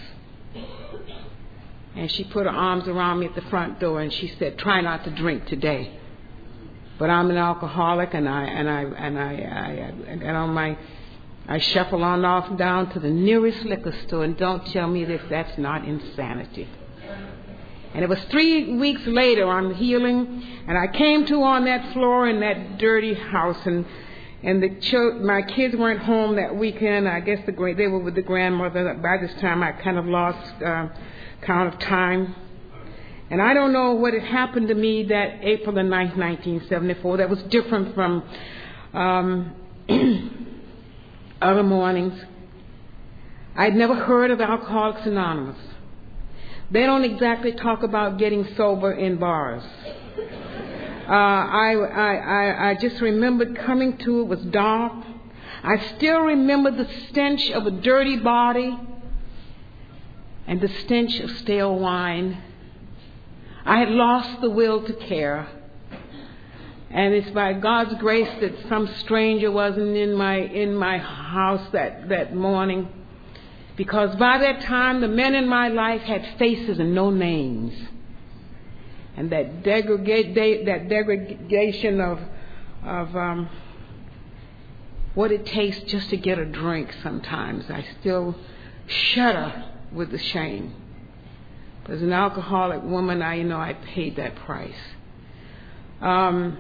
And she put her arms around me at the front door and she said, "Try not to drink today. But I'm an alcoholic and I and I and I, I, I get on my I shuffle on off down to the nearest liquor store, and don't tell me that that's not insanity." And it was three weeks later, I'm healing, and I came to on that floor in that dirty house, and and the ch- my kids weren't home that weekend. I guess the gra- they were with the grandmother. By this time, I kind of lost uh, count of time. And I don't know what had happened to me that April the ninth, nineteen seventy-four, that was different from um, other mornings. I'd never heard of Alcoholics Anonymous. They don't exactly talk about getting sober in bars. Uh, I, I, I, I just remembered coming to it was dark. I still remember the stench of a dirty body and the stench of stale wine. I had lost the will to care. And it's by God's grace that some stranger wasn't in my in my house that, that morning. Because by that time, the men in my life had faces and no names. And that, degrega- that degradation of, of um, what it takes just to get a drink sometimes, I still shudder with the shame. As an alcoholic woman, I you know I paid that price. Um,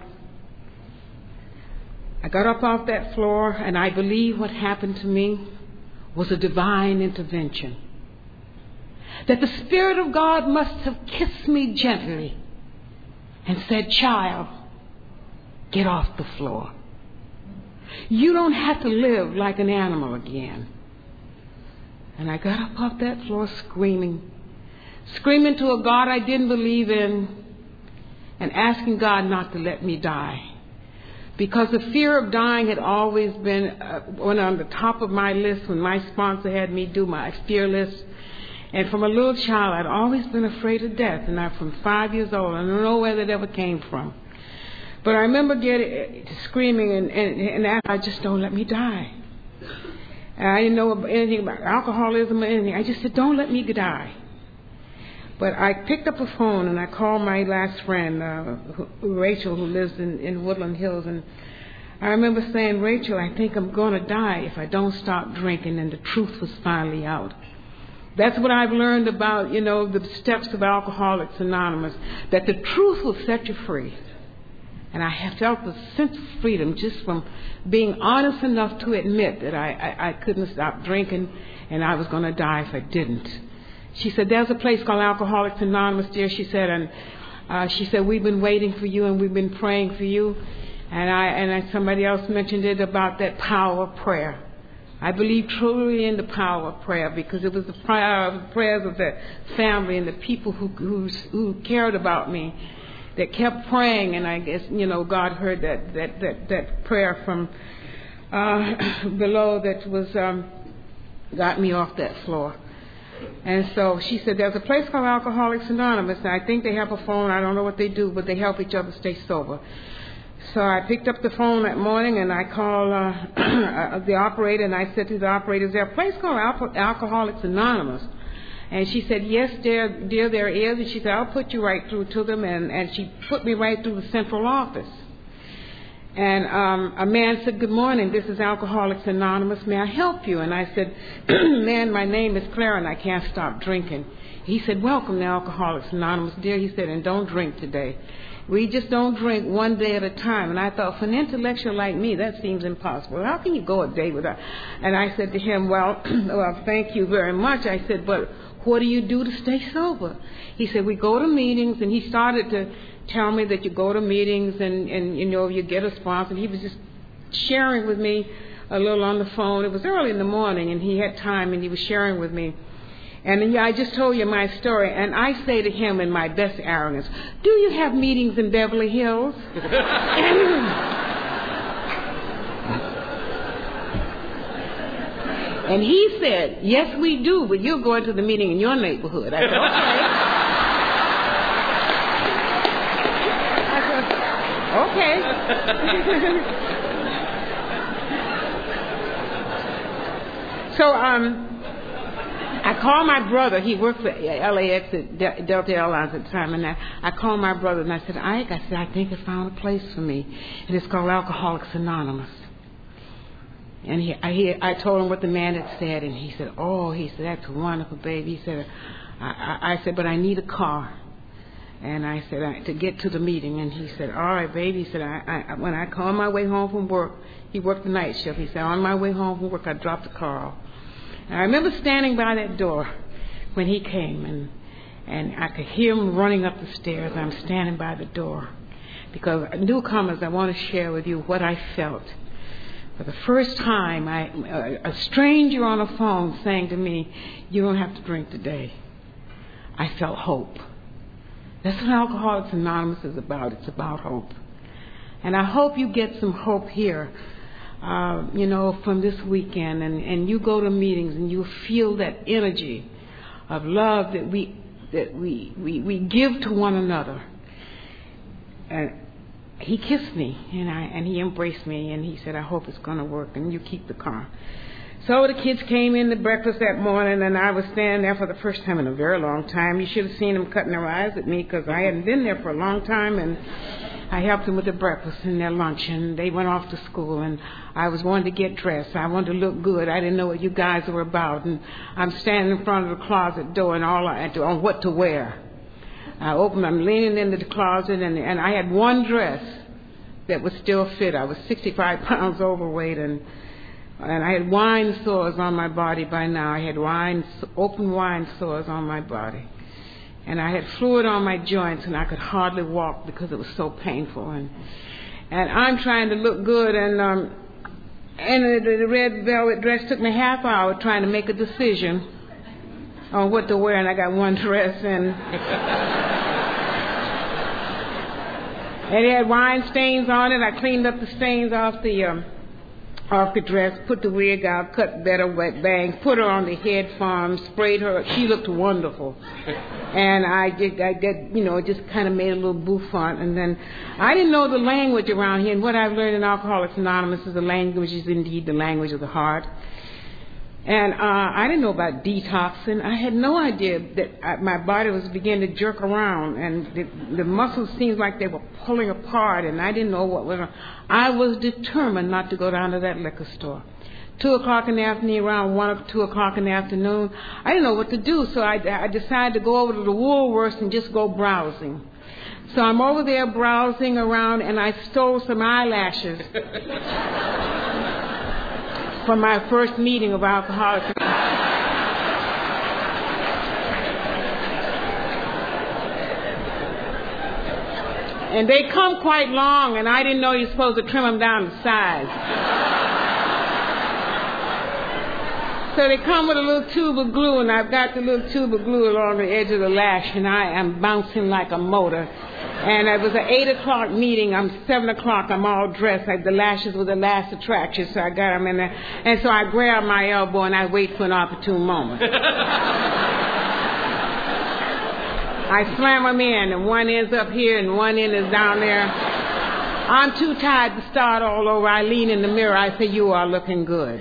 I got up off that floor, and I believe what happened to me was a divine intervention. That the Spirit of God must have kissed me gently and said, "Child, get off the floor. You don't have to live like an animal again." And I got up off that floor screaming. Screaming to a God I didn't believe in and asking God not to let me die. Because the fear of dying had always been uh, one on the top of my list when my sponsor had me do my fear list. And from a little child, I'd always been afraid of death. And I'm from five years old. I don't know where that ever came from. But I remember getting uh, screaming and, and, and asking, "I just don't let me die." And I didn't know anything about alcoholism or anything. I just said, "Don't let me die." But I picked up a phone and I called my last friend, uh, who, Rachel, who lives in, in Woodland Hills. And I remember saying, "Rachel, I think I'm going to die if I don't stop drinking." And the truth was finally out. That's what I've learned about, you know, the steps of Alcoholics Anonymous, that the truth will set you free. And I have felt a sense of freedom just from being honest enough to admit that I, I, I couldn't stop drinking and I was going to die if I didn't. She said, "There's a place called Alcoholics Anonymous, dear," she said, and uh, she said, "We've been waiting for you and we've been praying for you." And I and I, somebody else mentioned it about that power of prayer. I believe truly in the power of prayer because it was the prayer, prayers of the family and the people who, who who cared about me that kept praying. And I guess, you know, God heard that that that, that prayer from uh, below that was um, got me off that floor. And so she said, there's a place called Alcoholics Anonymous, and I think they have a phone. I don't know what they do, but they help each other stay sober. So I picked up the phone that morning, and I called uh, the operator, and I said to the operator, is there a place called Al- Alcoholics Anonymous? And she said, yes, dear, dear, there is. And she said, I'll put you right through to them. And, and she put me right through the central office. And um, a man said, good morning, this is Alcoholics Anonymous. May I help you? And I said, man, my name is Clara, and I can't stop drinking. He said, welcome to Alcoholics Anonymous, dear. He said, and don't drink today. We just don't drink one day at a time. And I thought, for an intellectual like me, that seems impossible. How can you go a day without? And I said to him, well, well, thank you very much. I said, but what do you do to stay sober? He said, we go to meetings. And he started to tell me that you go to meetings and, and you know, you get a sponsor. And he was just sharing with me a little on the phone. It was early in the morning, and he had time, and he was sharing with me. And I just told you my story, and I say to him in my best arrogance, do you have meetings in Beverly Hills? And he said, yes, we do, but you're going to the meeting in your neighborhood. I said, okay. I said, okay. So, um... I called my brother. He worked for L A X at De- Delta Airlines at the time. And I, I called my brother and I said, Ike, I said, I think I found a place for me. And it's called Alcoholics Anonymous. And he, I, he, I told him what the man had said. And he said, oh, he said, that's wonderful, baby. He said, I, I, I said, but I need a car. And I said, I, to get to the meeting. And he said, all right, baby. He said, I, I, when I come on my way home from work, he worked the night shift. He said, on my way home from work, I dropped the car off. And I remember standing by that door when he came, and and I could hear him running up the stairs. I'm standing by the door because newcomers, I want to share with you what I felt. For the first time, I, a, a stranger on a phone saying to me, you don't have to drink today. I felt hope. That's what Alcoholics Anonymous is about. It's about hope. And I hope you get some hope here. Uh, you know, from this weekend, and, and you go to meetings and you feel that energy of love that we that we, we, we give to one another. And he kissed me, and I and he embraced me, and he said, I hope it's going to work, and you keep the car. So the kids came in to breakfast that morning, and I was standing there for the first time in a very long time. You should have seen them cutting their eyes at me because I hadn't been there for a long time, and I helped them with their breakfast and their lunch, and they went off to school, and I was wanting to get dressed. I wanted to look good. I didn't know what you guys were about, and I'm standing in front of the closet door and all I, on what to wear. I opened, I'm leaning into the closet, and, and I had one dress that would still fit. I was sixty-five pounds overweight, and and I had wine sores on my body by now. I had wine, open wine sores on my body. And I had fluid on my joints, and I could hardly walk because it was so painful. And and I'm trying to look good, and um, and the, the red velvet dress took me a half hour trying to make a decision on what to wear, and I got one dress, and and it had wine stains on it. I cleaned up the stains off the um, off the dress, put the wig out, cut better wet bangs, put her on the head farm, sprayed her. She looked wonderful. And I did, I did, you know, just kind of made a little bouffant. And then I didn't know the language around here. And what I've learned in Alcoholics Anonymous is the language is indeed the language of the heart. And uh, I didn't know about detoxing. I had no idea that I, my body was beginning to jerk around, and the, the muscles seemed like they were pulling apart, and I didn't know what was. I was determined not to go down to that liquor store. Two o'clock in the afternoon, around one or two o'clock in the afternoon, I didn't know what to do, so I, I decided to go over to the Woolworths and just go browsing. So I'm over there browsing around, and I stole some eyelashes from my first meeting of Alcoholics. And they come quite long, and I didn't know you're supposed to trim them down to size. So they come with a little tube of glue, and I've got the little tube of glue along the edge of the lash, and I am bouncing like a motor. And it was an eight o'clock meeting. I'm seven o'clock. I'm all dressed. Like the lashes were the last attraction, so I got them in there. And so I grab my elbow and I wait for an opportune moment. I slam them in, and one end's up here and one end is down there. I'm too tired to start all over. I lean in the mirror. I say, "You are looking good."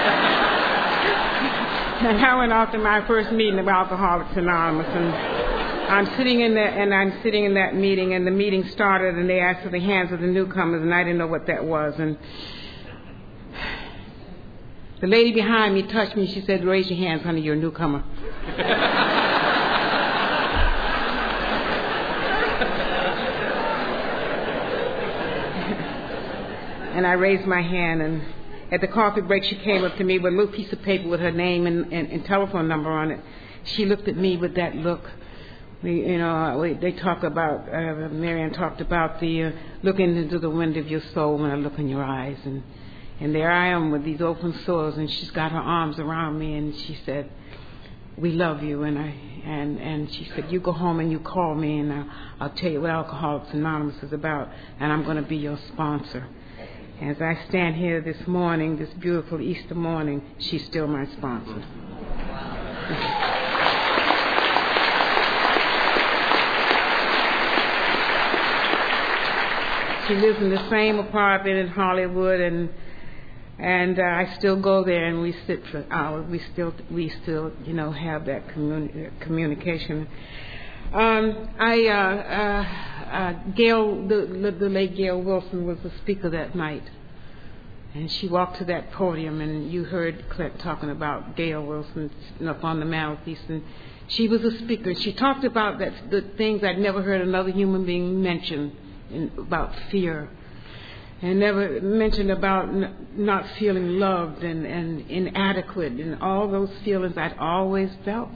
And I went off to my first meeting of Alcoholics Anonymous, and I'm sitting in there, and I'm sitting in that meeting, and the meeting started, and they asked for the hands of the newcomers, and I didn't know what that was. And the lady behind me touched me. She said, "Raise your hands, honey. You're a newcomer." And I raised my hand, and at the coffee break, she came up to me with a little piece of paper with her name and, and, and telephone number on it. She looked at me with that look. We, you know, we, they talk about, uh, Marianne talked about the uh, looking into the window of your soul when I look in your eyes. And, and there I am with these open sores, and she's got her arms around me, and she said, "We love you." And I and, and she said, "You go home and you call me, and I'll, I'll tell you what Alcoholics Anonymous is about, and I'm going to be your sponsor." As I stand here this morning, this beautiful Easter morning, she's still my sponsor. She lives in the same apartment in Hollywood, and and uh, I still go there, and we sit for hours. We still we still you know have that communi- communication. Um, I uh, uh, uh, Gail, the, the late Gail Wilson, was the speaker that night, and she walked to that podium, and you heard Clint talking about Gail Wilson up on the mantelpiece, and she was a speaker. She talked about that the things I'd never heard another human being mention in, about fear, and never mentioned about n- not feeling loved and, and inadequate, and all those feelings I'd always felt.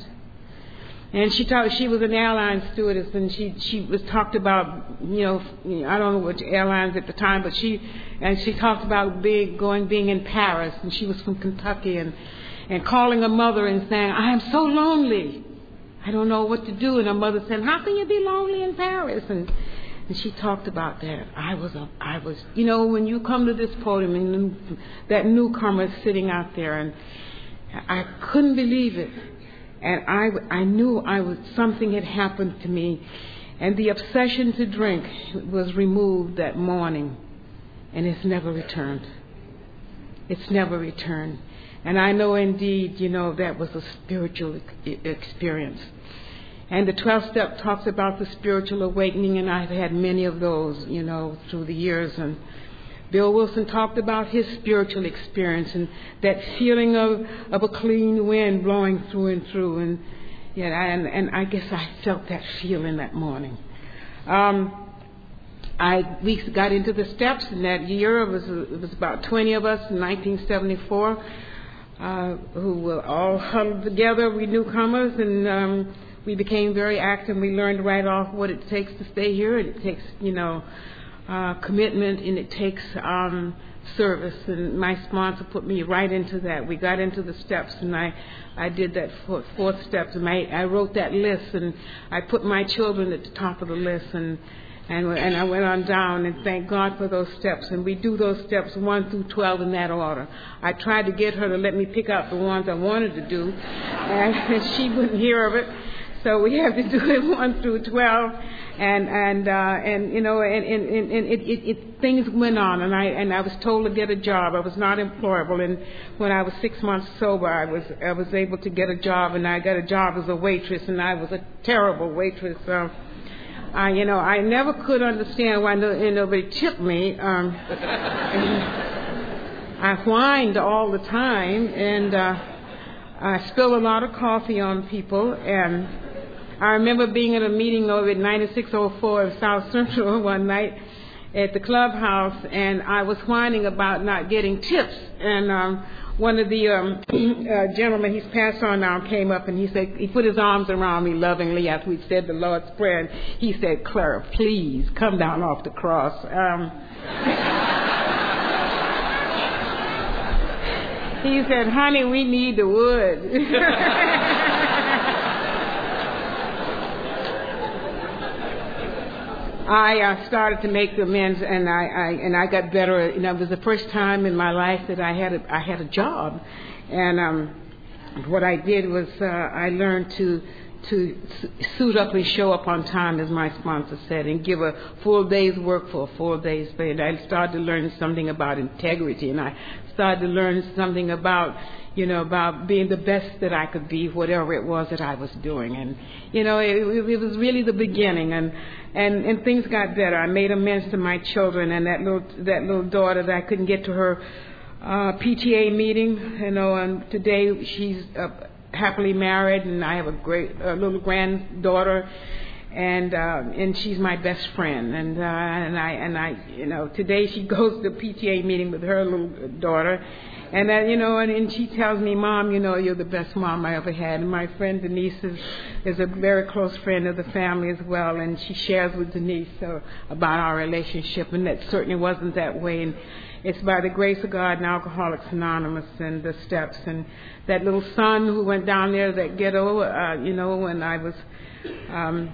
And she talked. She was an airline stewardess, and she she was talked about. You know, I don't know which airlines at the time, but she and she talked about being going being in Paris, and she was from Kentucky, and and calling her mother and saying, "I am so lonely. I don't know what to do." And her mother said, "How can you be lonely in Paris?" And and she talked about that. I was a I was you know when you come to this podium and that newcomer is sitting out there, and I couldn't believe it. And I, I knew I was, something had happened to me. And the obsession to drink was removed that morning. And it's never returned. It's never returned. And I know indeed, you know, that was a spiritual experience. And the twelfth step talks about the spiritual awakening, and I've had many of those, you know, through the years. And Bill Wilson talked about his spiritual experience and that feeling of, of a clean wind blowing through and through. And, yeah, and, and I guess I felt that feeling that morning. Um, I we got into the steps in that year. It was, it was about twenty of us in nineteen seventy-four uh, who were all huddled together. We newcomers, and um, we became very active. We learned right off what it takes to stay here. And it takes, you know, Uh, commitment, and it takes um, service, and my sponsor put me right into that. We got into the steps, and I, I did that fourth, fourth step, and I, I wrote that list, and I put my children at the top of the list, and and and I went on down, and thank God for those steps. And we do those steps one through twelve in that order. I tried to get her to let me pick out the ones I wanted to do, and she wouldn't hear of it. So we have to do it one through twelve, and and uh, and you know, and, and, and, and it, it, it things went on, and I and I was told to get a job. I was not employable, and when I was six months sober, I was I was able to get a job, and I got a job as a waitress, and I was a terrible waitress. Uh, I you know I never could understand why no, nobody tipped me. Um, I whined all the time, and uh, I spilled a lot of coffee on people, and I remember being in a meeting over at ninety-six oh four of South Central one night at the clubhouse, and I was whining about not getting tips. And um, one of the um, uh, gentlemen, he's passed on now, came up and he said, he put his arms around me lovingly after we said the Lord's Prayer. And he said, "Clara, please come down off the cross." Um, he said, "Honey, we need the wood." I uh, started to make amends, and I, I and I got better. You know, it was the first time in my life that I had a, I had a job, and um, what I did was uh, I learned to to suit up and show up on time, as my sponsor said, and give a full day's work for a full day's pay. And I started to learn something about integrity, and I started to learn something about, you know, about being the best that I could be, whatever it was that I was doing. And, you know, it, it was really the beginning, and, and, and things got better. I made amends to my children, and that little, that little daughter that I couldn't get to her uh, P T A meeting, you know, and today she's uh, happily married, and I have a great uh, little granddaughter, and uh, and she's my best friend, and uh, and I and I you know today she goes to the P T A meeting with her little daughter, and that you know and, and she tells me, Mom, you know you're the best mom I ever had. And my friend Denise is, is a very close friend of the family as well, and she shares with Denise uh, about our relationship, and that certainly wasn't that way. And it's by the grace of God and Alcoholics Anonymous and the steps, and that little son who went down there, that ghetto, uh, you know, when I was, um,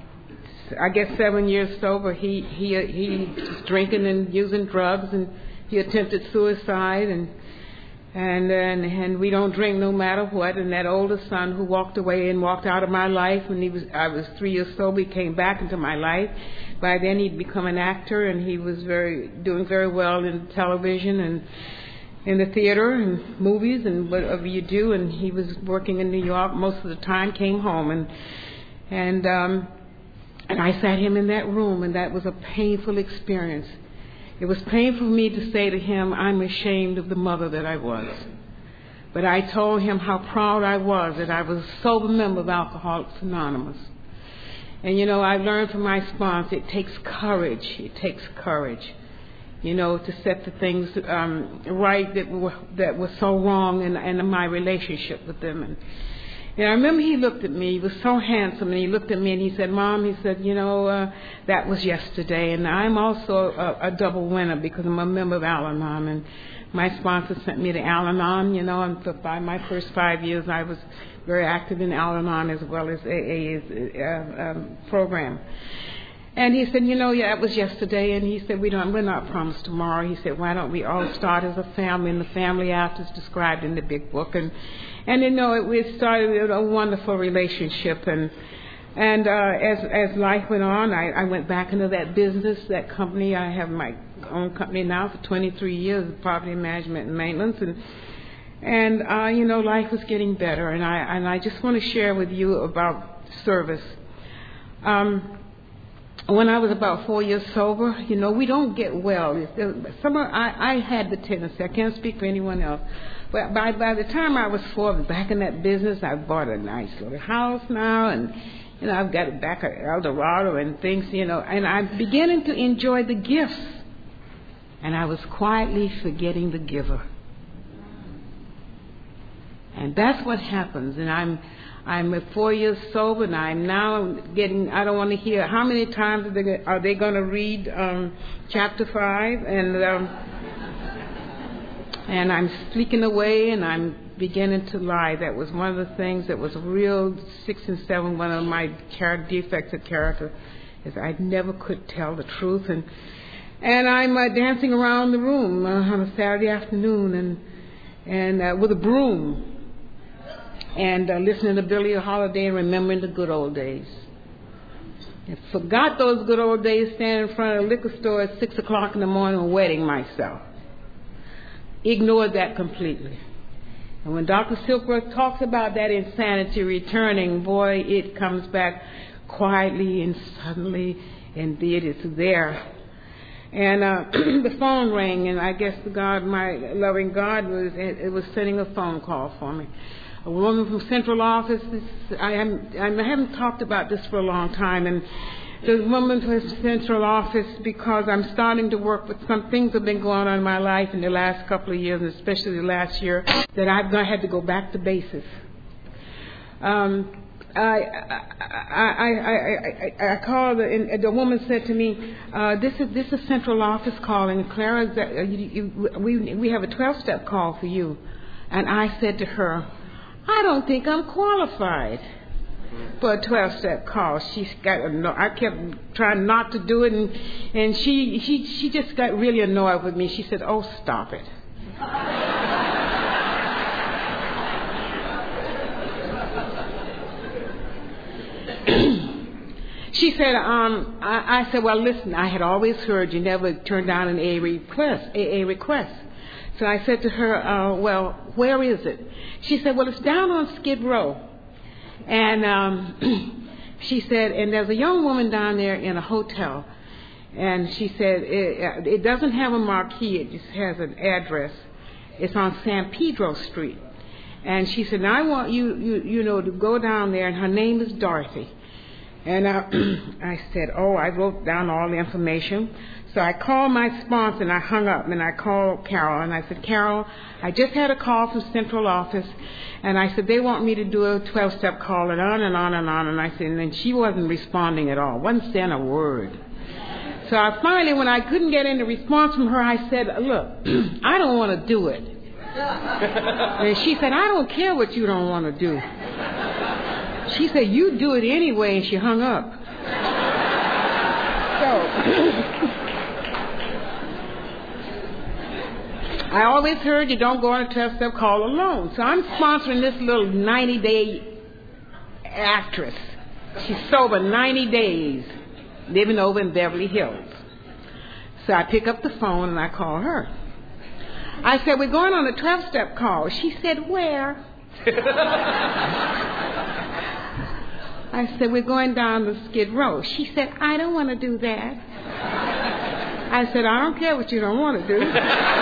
I guess seven years sober, he he he was drinking and using drugs, and he attempted suicide, and and and and we don't drink no matter what. And that older son who walked away and walked out of my life when he was I was three years sober, he came back into my life. By then he'd become an actor, and he was very doing very well in television and in the theater and movies and whatever you do. And he was working in New York most of the time. Came home, and and um, and I sat him in that room, and that was a painful experience. It was painful for me to say to him, I'm ashamed of the mother that I was. But I told him how proud I was that I was a sober member of Alcoholics Anonymous. And, you know, I learned from my sponsor, it takes courage. It takes courage, you know, to set the things um, right that were, that were so wrong in, in my relationship with them. And, and I remember he looked at me. He was so handsome, and he looked at me and he said, Mom, he said, you know, uh, that was yesterday. And I'm also a, a double winner because I'm a member of Al-Anon. And my sponsor sent me to Al-Anon, you know, and for five, my first five years I was very active in Al-Anon as well as A A's uh, um, program. And he said, you know, yeah, it was yesterday. And he said, we don't, we're not promised tomorrow. He said, why don't we all start as a family? And the family after is described in the big book. And, and you know, it, we started a wonderful relationship. And and uh, as as life went on, I, I went back into that business, that company. I have my own company now for twenty-three years, property management and maintenance. And And, uh, you know, life was getting better, and I and I just want to share with you about service. Um, when I was about four years sober, you know, we don't get well. Some of, I, I had the tendency, I can't speak for anyone else, but by, by the time I was four, I was back in that business. I bought a nice little house now, and, you know, I've got it back at El Dorado and things, you know, and I'm beginning to enjoy the gifts, and I was quietly forgetting the giver. And that's what happens. And I'm I'm four years sober, and I'm now getting, I don't want to hear, how many times are they, are they going to read um, chapter five? And um, and I'm sneaking away, and I'm beginning to lie. That was one of the things that was real six and seven, one of my char- defects of character, is I never could tell the truth. And, and I'm uh, dancing around the room uh, on a Saturday afternoon and, and uh, with a broom. And uh, listening to Billie Holiday and remembering the good old days. I forgot those good old days standing in front of a liquor store at six o'clock in the morning and wetting myself. Ignored that completely. And when Doctor Silkworth talks about that insanity returning, boy, it comes back quietly and suddenly, and it is there. And uh, the phone rang, and I guess the God, my loving God, was it, it was sending a phone call for me. A woman from central office. This, I, haven't, I haven't talked about this for a long time, and the woman from central office, because I'm starting to work with some things that have been going on in my life in the last couple of years, and especially the last year, that I've had to go back to basics. Um, I, I, I, I, I, I called, and the woman said to me, uh, "This is this is central office calling, Clara. Uh, you, you, we we have a twelve-step call for you." And I said to her, I don't think I'm qualified. for a twelve-step call. She got anno- I kept trying not to do it, and and she she she just got really annoyed with me. She said, "Oh, stop it." She said, um, I, I said, well, listen, I had always heard you never turn down an A request, A A request. So I said to her, uh, well, where is it? She said, well, it's down on Skid Row. And um, she said, and there's a young woman down there in a hotel. And she said, it, it doesn't have a marquee, it just has an address. It's on San Pedro Street. And she said, now I want you, you, you know, to go down there, and her name is Dorothy. And uh, I said, oh, I wrote down all the information. So I called my sponsor, and I hung up, and I called Carol, and I said, Carol, I just had a call from central office, and I said, they want me to do a twelve-step call, and on and on and on. And I said, and then she wasn't responding at all, wasn't saying a word. So I finally, when I couldn't get any response from her, I said, look, I don't want to do it. And she said, I don't care what you don't want to do. She said, you do it anyway, and she hung up. So I always heard you don't go on a twelve-step call alone. So I'm sponsoring this little ninety-day actress. She's sober ninety days, living over in Beverly Hills. So I pick up the phone and I call her. I said, we're going on a twelve-step call. She said, where? I said, we're going down the Skid Row. She said, I don't want to do that. I said, I don't care what you don't want to do.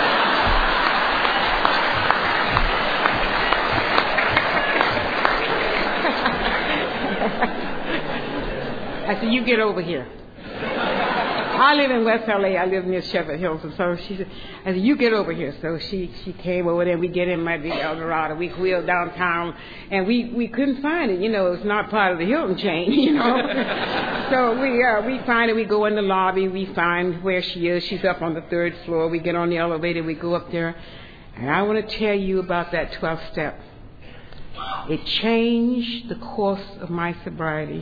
I said, you get over here. I live in West L A. I live near Shepherd Hills. And so she said, I said, you get over here. So she, she came over there, and we get in my big Eldorado. We wheeled downtown, and we, we couldn't find it. You know, it's not part of the Hilton chain, you know. So we uh, we find it. We go in the lobby. We find where she is. She's up on the third floor. We get on the elevator. We go up there. And I want to tell you about that twelve-step. It changed the course of my sobriety.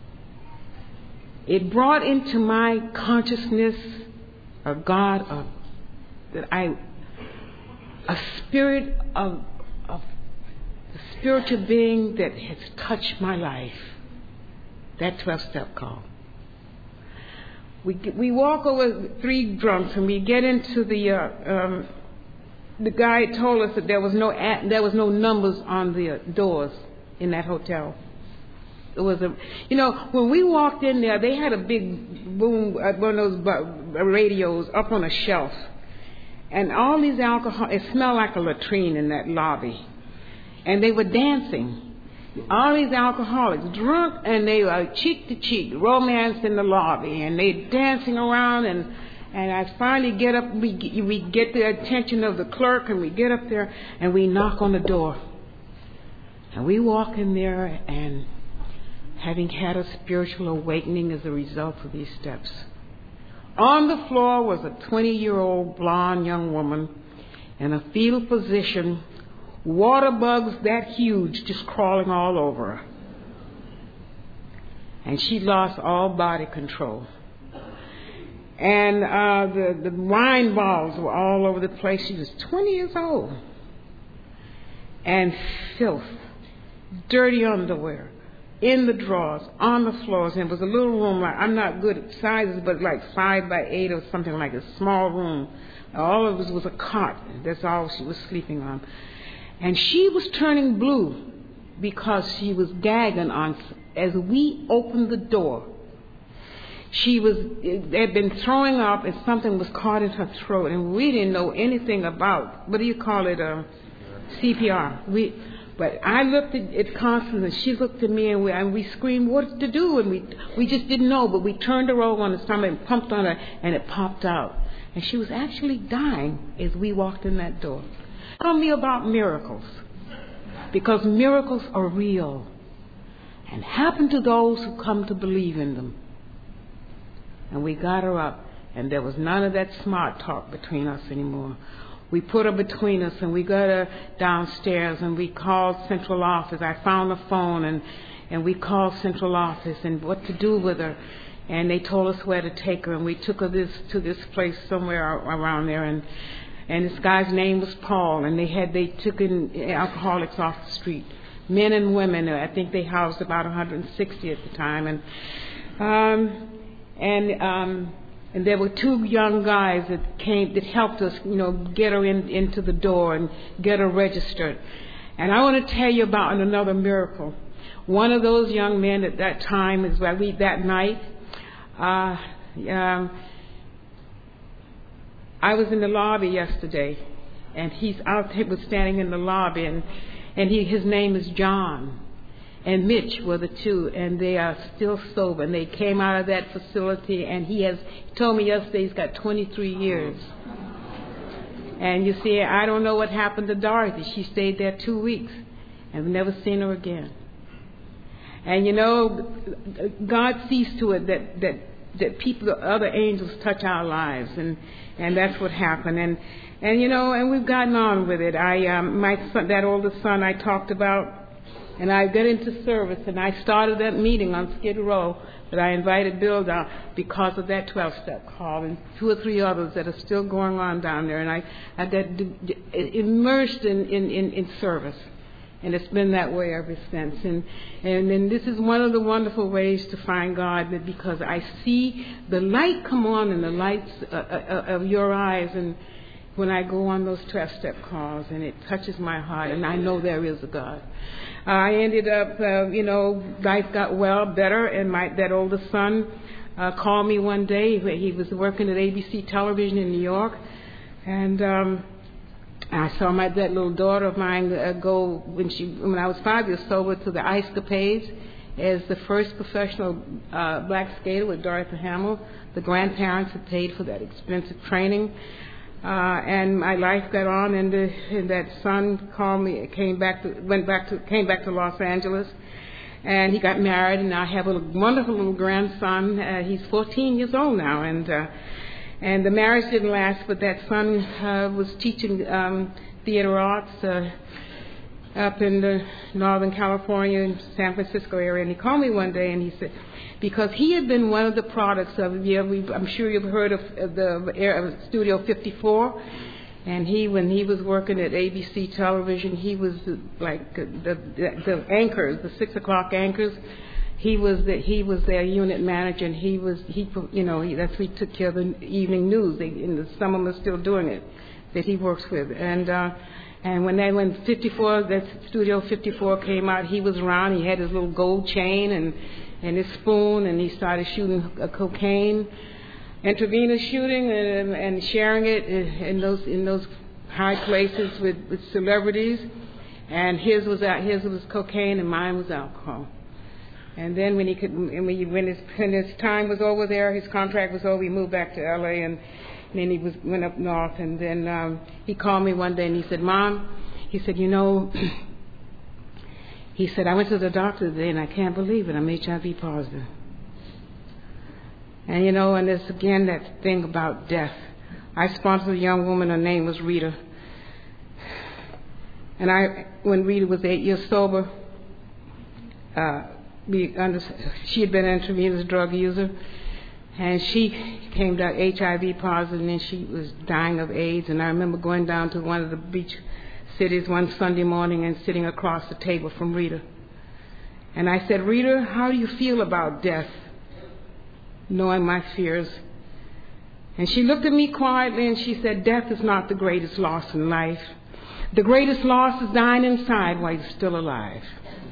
It brought into my consciousness a God of that I a spirit of of the spiritual being that has touched my life. That twelve-step call. We we walk over three drunks, and we get into the uh, um, the guy told us that there was no there was no numbers on the uh, doors in that hotel. It was a, you know, when we walked in there, they had a big boom, uh, one of those uh, radios up on a shelf, and all these alcohol. It smelled like a latrine in that lobby, and they were dancing. All these alcoholics, drunk, and they were cheek to cheek, romance in the lobby, and they dancing around. And and I finally get up. We we get the attention of the clerk, and we get up there, and we knock on the door, and we walk in there, and having had a spiritual awakening as a result of these steps. On the floor was a twenty-year-old blonde young woman in a fetal position, water bugs that huge just crawling all over her. And she lost all body control. And uh, the, the wine bottles were all over the place. She was twenty years old. And filth, dirty underwear, in the drawers, on the floors, and it was a little room. Like, I'm not good at sizes, but like five by eight or something, like a small room. All of it was a cot. That's all she was sleeping on. And she was turning blue because she was gagging on. As we opened the door, she was had been throwing up, and something was caught in her throat, and we didn't know anything about, what do you call it, uh, C P R. We. But I looked at, at Constance, and she looked at me, and we, and we screamed, what to do? And we we just didn't know, but we turned her over on the stomach and pumped on her, and it popped out. And she was actually dying as we walked in that door. Tell me about miracles, because miracles are real and happen to those who come to believe in them. And we got her up, and there was none of that smart talk between us anymore. We put her between us, and we got her downstairs, and we called central office. I found the phone, and and we called central office and what to do with her. And they told us where to take her, and we took her this to this place somewhere around there. And and this guy's name was Paul, and they had they took in alcoholics off the street, men and women. I think they housed about one hundred sixty at the time, and um, and um, and there were two young guys that came that helped us, you know, get her in into the door and get her registered. And I want to tell you about another miracle. One of those young men at that time is that we that night. Uh, um, I was in the lobby yesterday, and he's out. He was standing in the lobby, and and he his name is John, and Mitch were the two, and they are still sober. And they came out of that facility, and he has he told me yesterday he's got twenty-three years. And you see, I don't know what happened to Dorothy. She stayed there two weeks, and we've never seen her again. And you know, God sees to it that that that people, other angels, touch our lives, and and that's what happened. And and you know, and we've gotten on with it. I um, my son, that oldest son I talked about, and I got into service, and I started that meeting on Skid Row that I invited Bill down because of that twelve-step call, and two or three others that are still going on down there. And I I got d- d- immersed in, in, in, in service. And it's been that way ever since. And and and this is one of the wonderful ways to find God, that because I see the light come on in the lights uh, uh, of your eyes, and when I go on those twelve-step calls, and it touches my heart, and I know there is a God. Uh, I ended up, uh, you know, life got well, better, and my that oldest son uh, called me one day. He was working at A B C Television in New York, and um, I saw my that little daughter of mine uh, go when she when I was five years sober to the Ice Capades as the first professional uh, black skater with Dorothy Hamill. The grandparents had paid for that expensive training, uh, and my life got on. And, the, and that son called me, came back to went back to came back to Los Angeles, and he got married. And I have a wonderful little grandson. Uh, he's fourteen years old now, and. Uh, And the marriage didn't last, but that son uh, was teaching um, theater arts uh, up in the Northern California and San Francisco area. And he called me one day, and he said, because he had been one of the products of, yeah, we've, I'm sure you've heard of, of the uh, Studio fifty-four. And he, when he was working at A B C Television, he was like the, the, the anchors, the six o'clock anchors. He was the, he was their unit manager, and he was he you know he, that's he took care of the evening news. They, and the, some of them are still doing it that he works with. And uh, and when they when fifty-four that Studio fifty-four came out, he was around. He had his little gold chain and and his spoon, and he started shooting uh, cocaine, intravenous shooting, and, and sharing it in, in those in those high places with, with celebrities. And his was out his was cocaine, and mine was alcohol. And then when he could, when, he, when, his, when his time was over there, his contract was over, he moved back to L A, and, and then he was went up north. And then um, he called me one day, and he said, "Mom," he said, "you know," he said, "I went to the doctor today, and I can't believe it. I'm H I V positive." And you know, and there's again that thing about death. I sponsored a young woman. Her name was Rita. And I, when Rita was eight years sober. Uh, We under, she had been an intravenous drug user, and she came down H I V positive, and she was dying of AIDS. And I remember going down to one of the beach cities one Sunday morning and sitting across the table from Rita. And I said, "Rita, how do you feel about death?" Knowing my fears. And she looked at me quietly, and she said, "Death is not the greatest loss in life. The greatest loss is dying inside while you're still alive."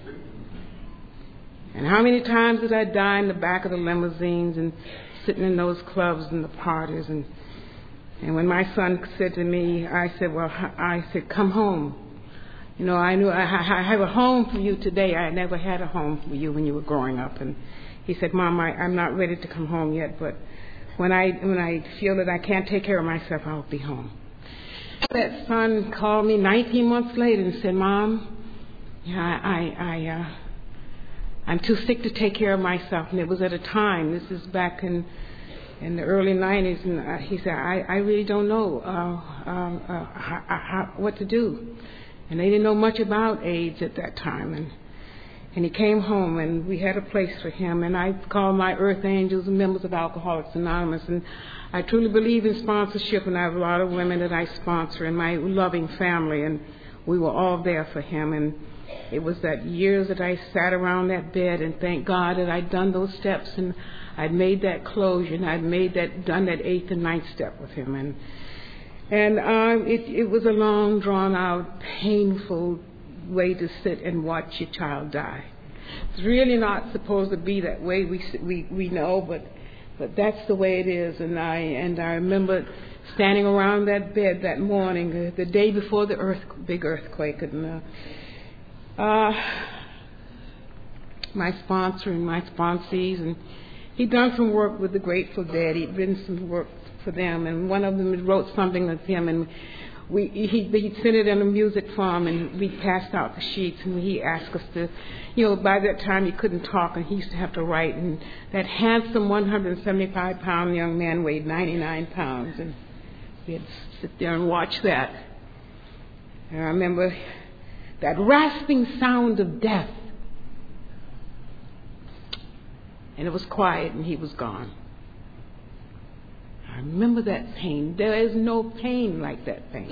And how many times did I die in the back of the limousines and sitting in those clubs and the parties? And and when my son said to me, I said, well, I said, "Come home. You know, I knew I, I have a home for you today. I never had a home for you when you were growing up." And he said, "Mom, I, I'm not ready to come home yet, but when I when I feel that I can't take care of myself, I'll be home." That son called me nineteen months later and said, "Mom, yeah, I, I, I uh, I'm too sick to take care of myself." And it was at a time, this is back in in the early nineties, and uh, he said, I, I really don't know uh, uh, uh, how, how, what to do. And they didn't know much about AIDS at that time. And And he came home, and we had a place for him. And I called my Earth Angels and members of Alcoholics Anonymous. And I truly believe in sponsorship, and I have a lot of women that I sponsor in my loving family. And we were all there for him. And it was that years that I sat around that bed and thank God that I'd done those steps, and I'd made that closure, and I'd made that, done that eighth and ninth step with him. And and uh, it, it was a long, drawn-out, painful way to sit and watch your child die. It's really not supposed to be that way. We we we know, but but that's the way it is. And I and I remember standing around that bed that morning, uh, the day before the earth, big earthquake, and uh, uh, my sponsor and my sponsees, and he'd done some work with the Grateful Dead. He'd written some work for them, and one of them wrote something with him, and we he he sent it in a music form, and we passed out the sheets, and he asked us to, you know, by that time he couldn't talk, and he used to have to write, and that handsome one hundred seventy-five pound young man weighed ninety-nine pounds, and we had to sit there and watch that. And I remember that rasping sound of death, and it was quiet, and he was gone. I remember that pain. There is no pain like that pain.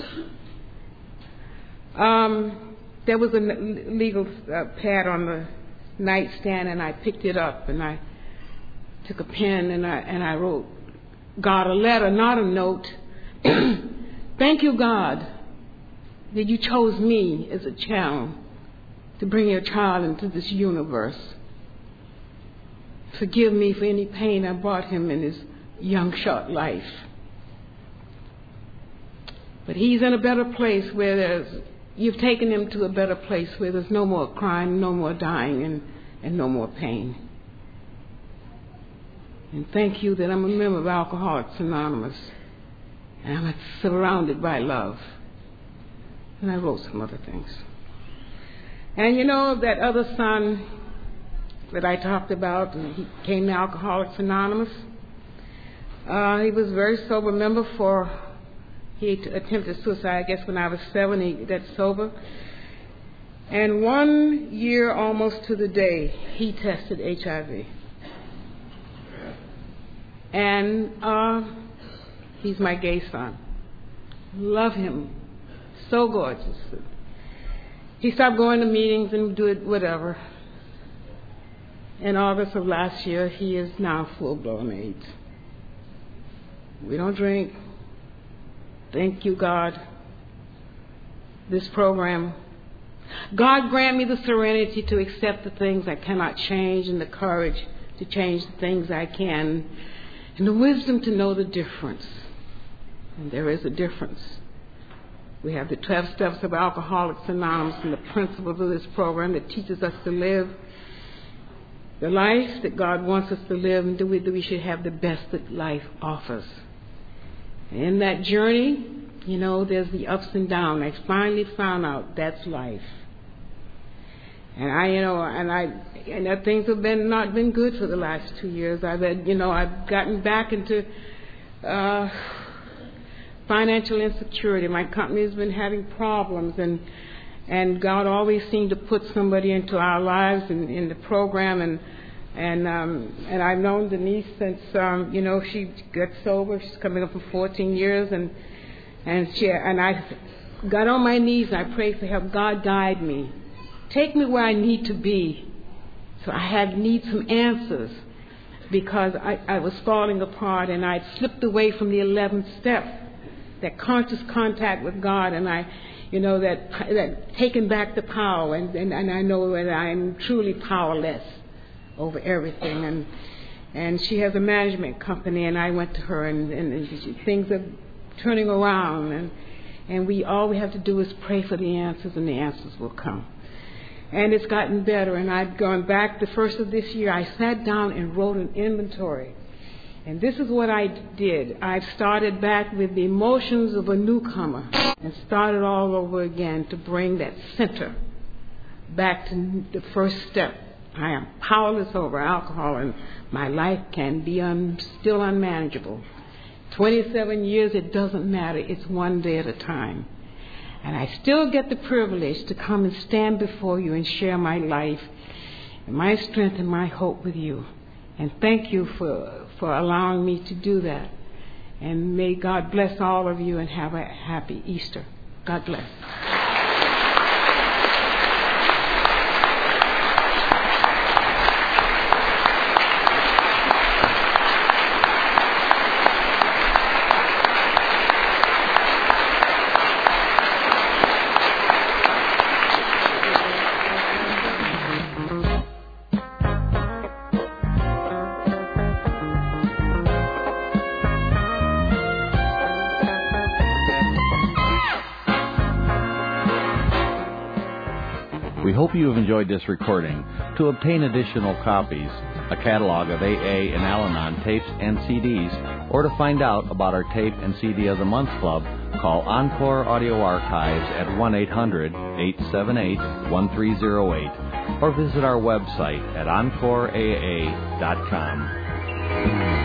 Um, there was a legal uh, pad on the nightstand, and I picked it up, and I took a pen, and I and I wrote God a letter, not a note. Thank you, God, that you chose me as a channel to bring your child into this universe. Forgive me for any pain I brought him in his young, short life. But he's in a better place where there's, you've taken him to a better place where there's no more crime, no more dying, and, and no more pain. And thank you that I'm a member of Alcoholics Anonymous, and I'm surrounded by love. And I wrote some other things. And you know, that other son that I talked about, and he came to Alcoholics Anonymous. Uh, he was a very sober member for, he attempted suicide, I guess, when I was seven. He got sober. And one year almost to the day, he tested H I V. And uh, he's my gay son. Love him. So gorgeous. He stopped going to meetings and do it, whatever. In August of last year, he is now full-blown AIDS. We don't drink. Thank you, God. This program. God grant me the serenity to accept the things I cannot change, and the courage to change the things I can, and the wisdom to know the difference. And there is a difference. We have the twelve steps of Alcoholics Anonymous and the principles of this program that teaches us to live the life that God wants us to live, and that we, that we should have the best that life offers. In that journey, you know, there's the ups and downs. I finally found out that's life. And I, you know, and I, and that things have been not been good for the last two years. I've had, you know, I've gotten back into uh, financial insecurity. My company has been having problems, and and God always seemed to put somebody into our lives in, in the program, and and um, and I've known Denise since um, you know, she got sober. She's coming up for fourteen years, and and she and I got on my knees and I prayed for help. God, guide me, take me where I need to be. So I had need some answers, because I, I was falling apart, and I'd slipped away from the eleventh step, that conscious contact with God, and I. You know, that that taking back the power, and, and, and I know that I'm truly powerless over everything. And and she has a management company, and I went to her, and, and, and she, things are turning around, and and we all we have to do is pray for the answers, and the answers will come. And it's gotten better, and I've gone back the first of this year. I sat down and wrote an inventory. And this is what I did. I started back with the emotions of a newcomer and started all over again to bring that center back to the first step. I am powerless over alcohol, and my life can be un, still unmanageable. twenty-seven years, it doesn't matter. It's one day at a time. And I still get the privilege to come and stand before you and share my life. my strength and my hope with you. And thank you for, for allowing me to do that. And may God bless all of you and have a happy Easter. God bless. We hope you have enjoyed this recording. To obtain additional copies, a catalog of A A and Al-Anon tapes and C Ds, or to find out about our Tape and C D of the Month Club, call Encore Audio Archives at one eight hundred, eight seven eight, one three zero eight or visit our website at encore a a dot com.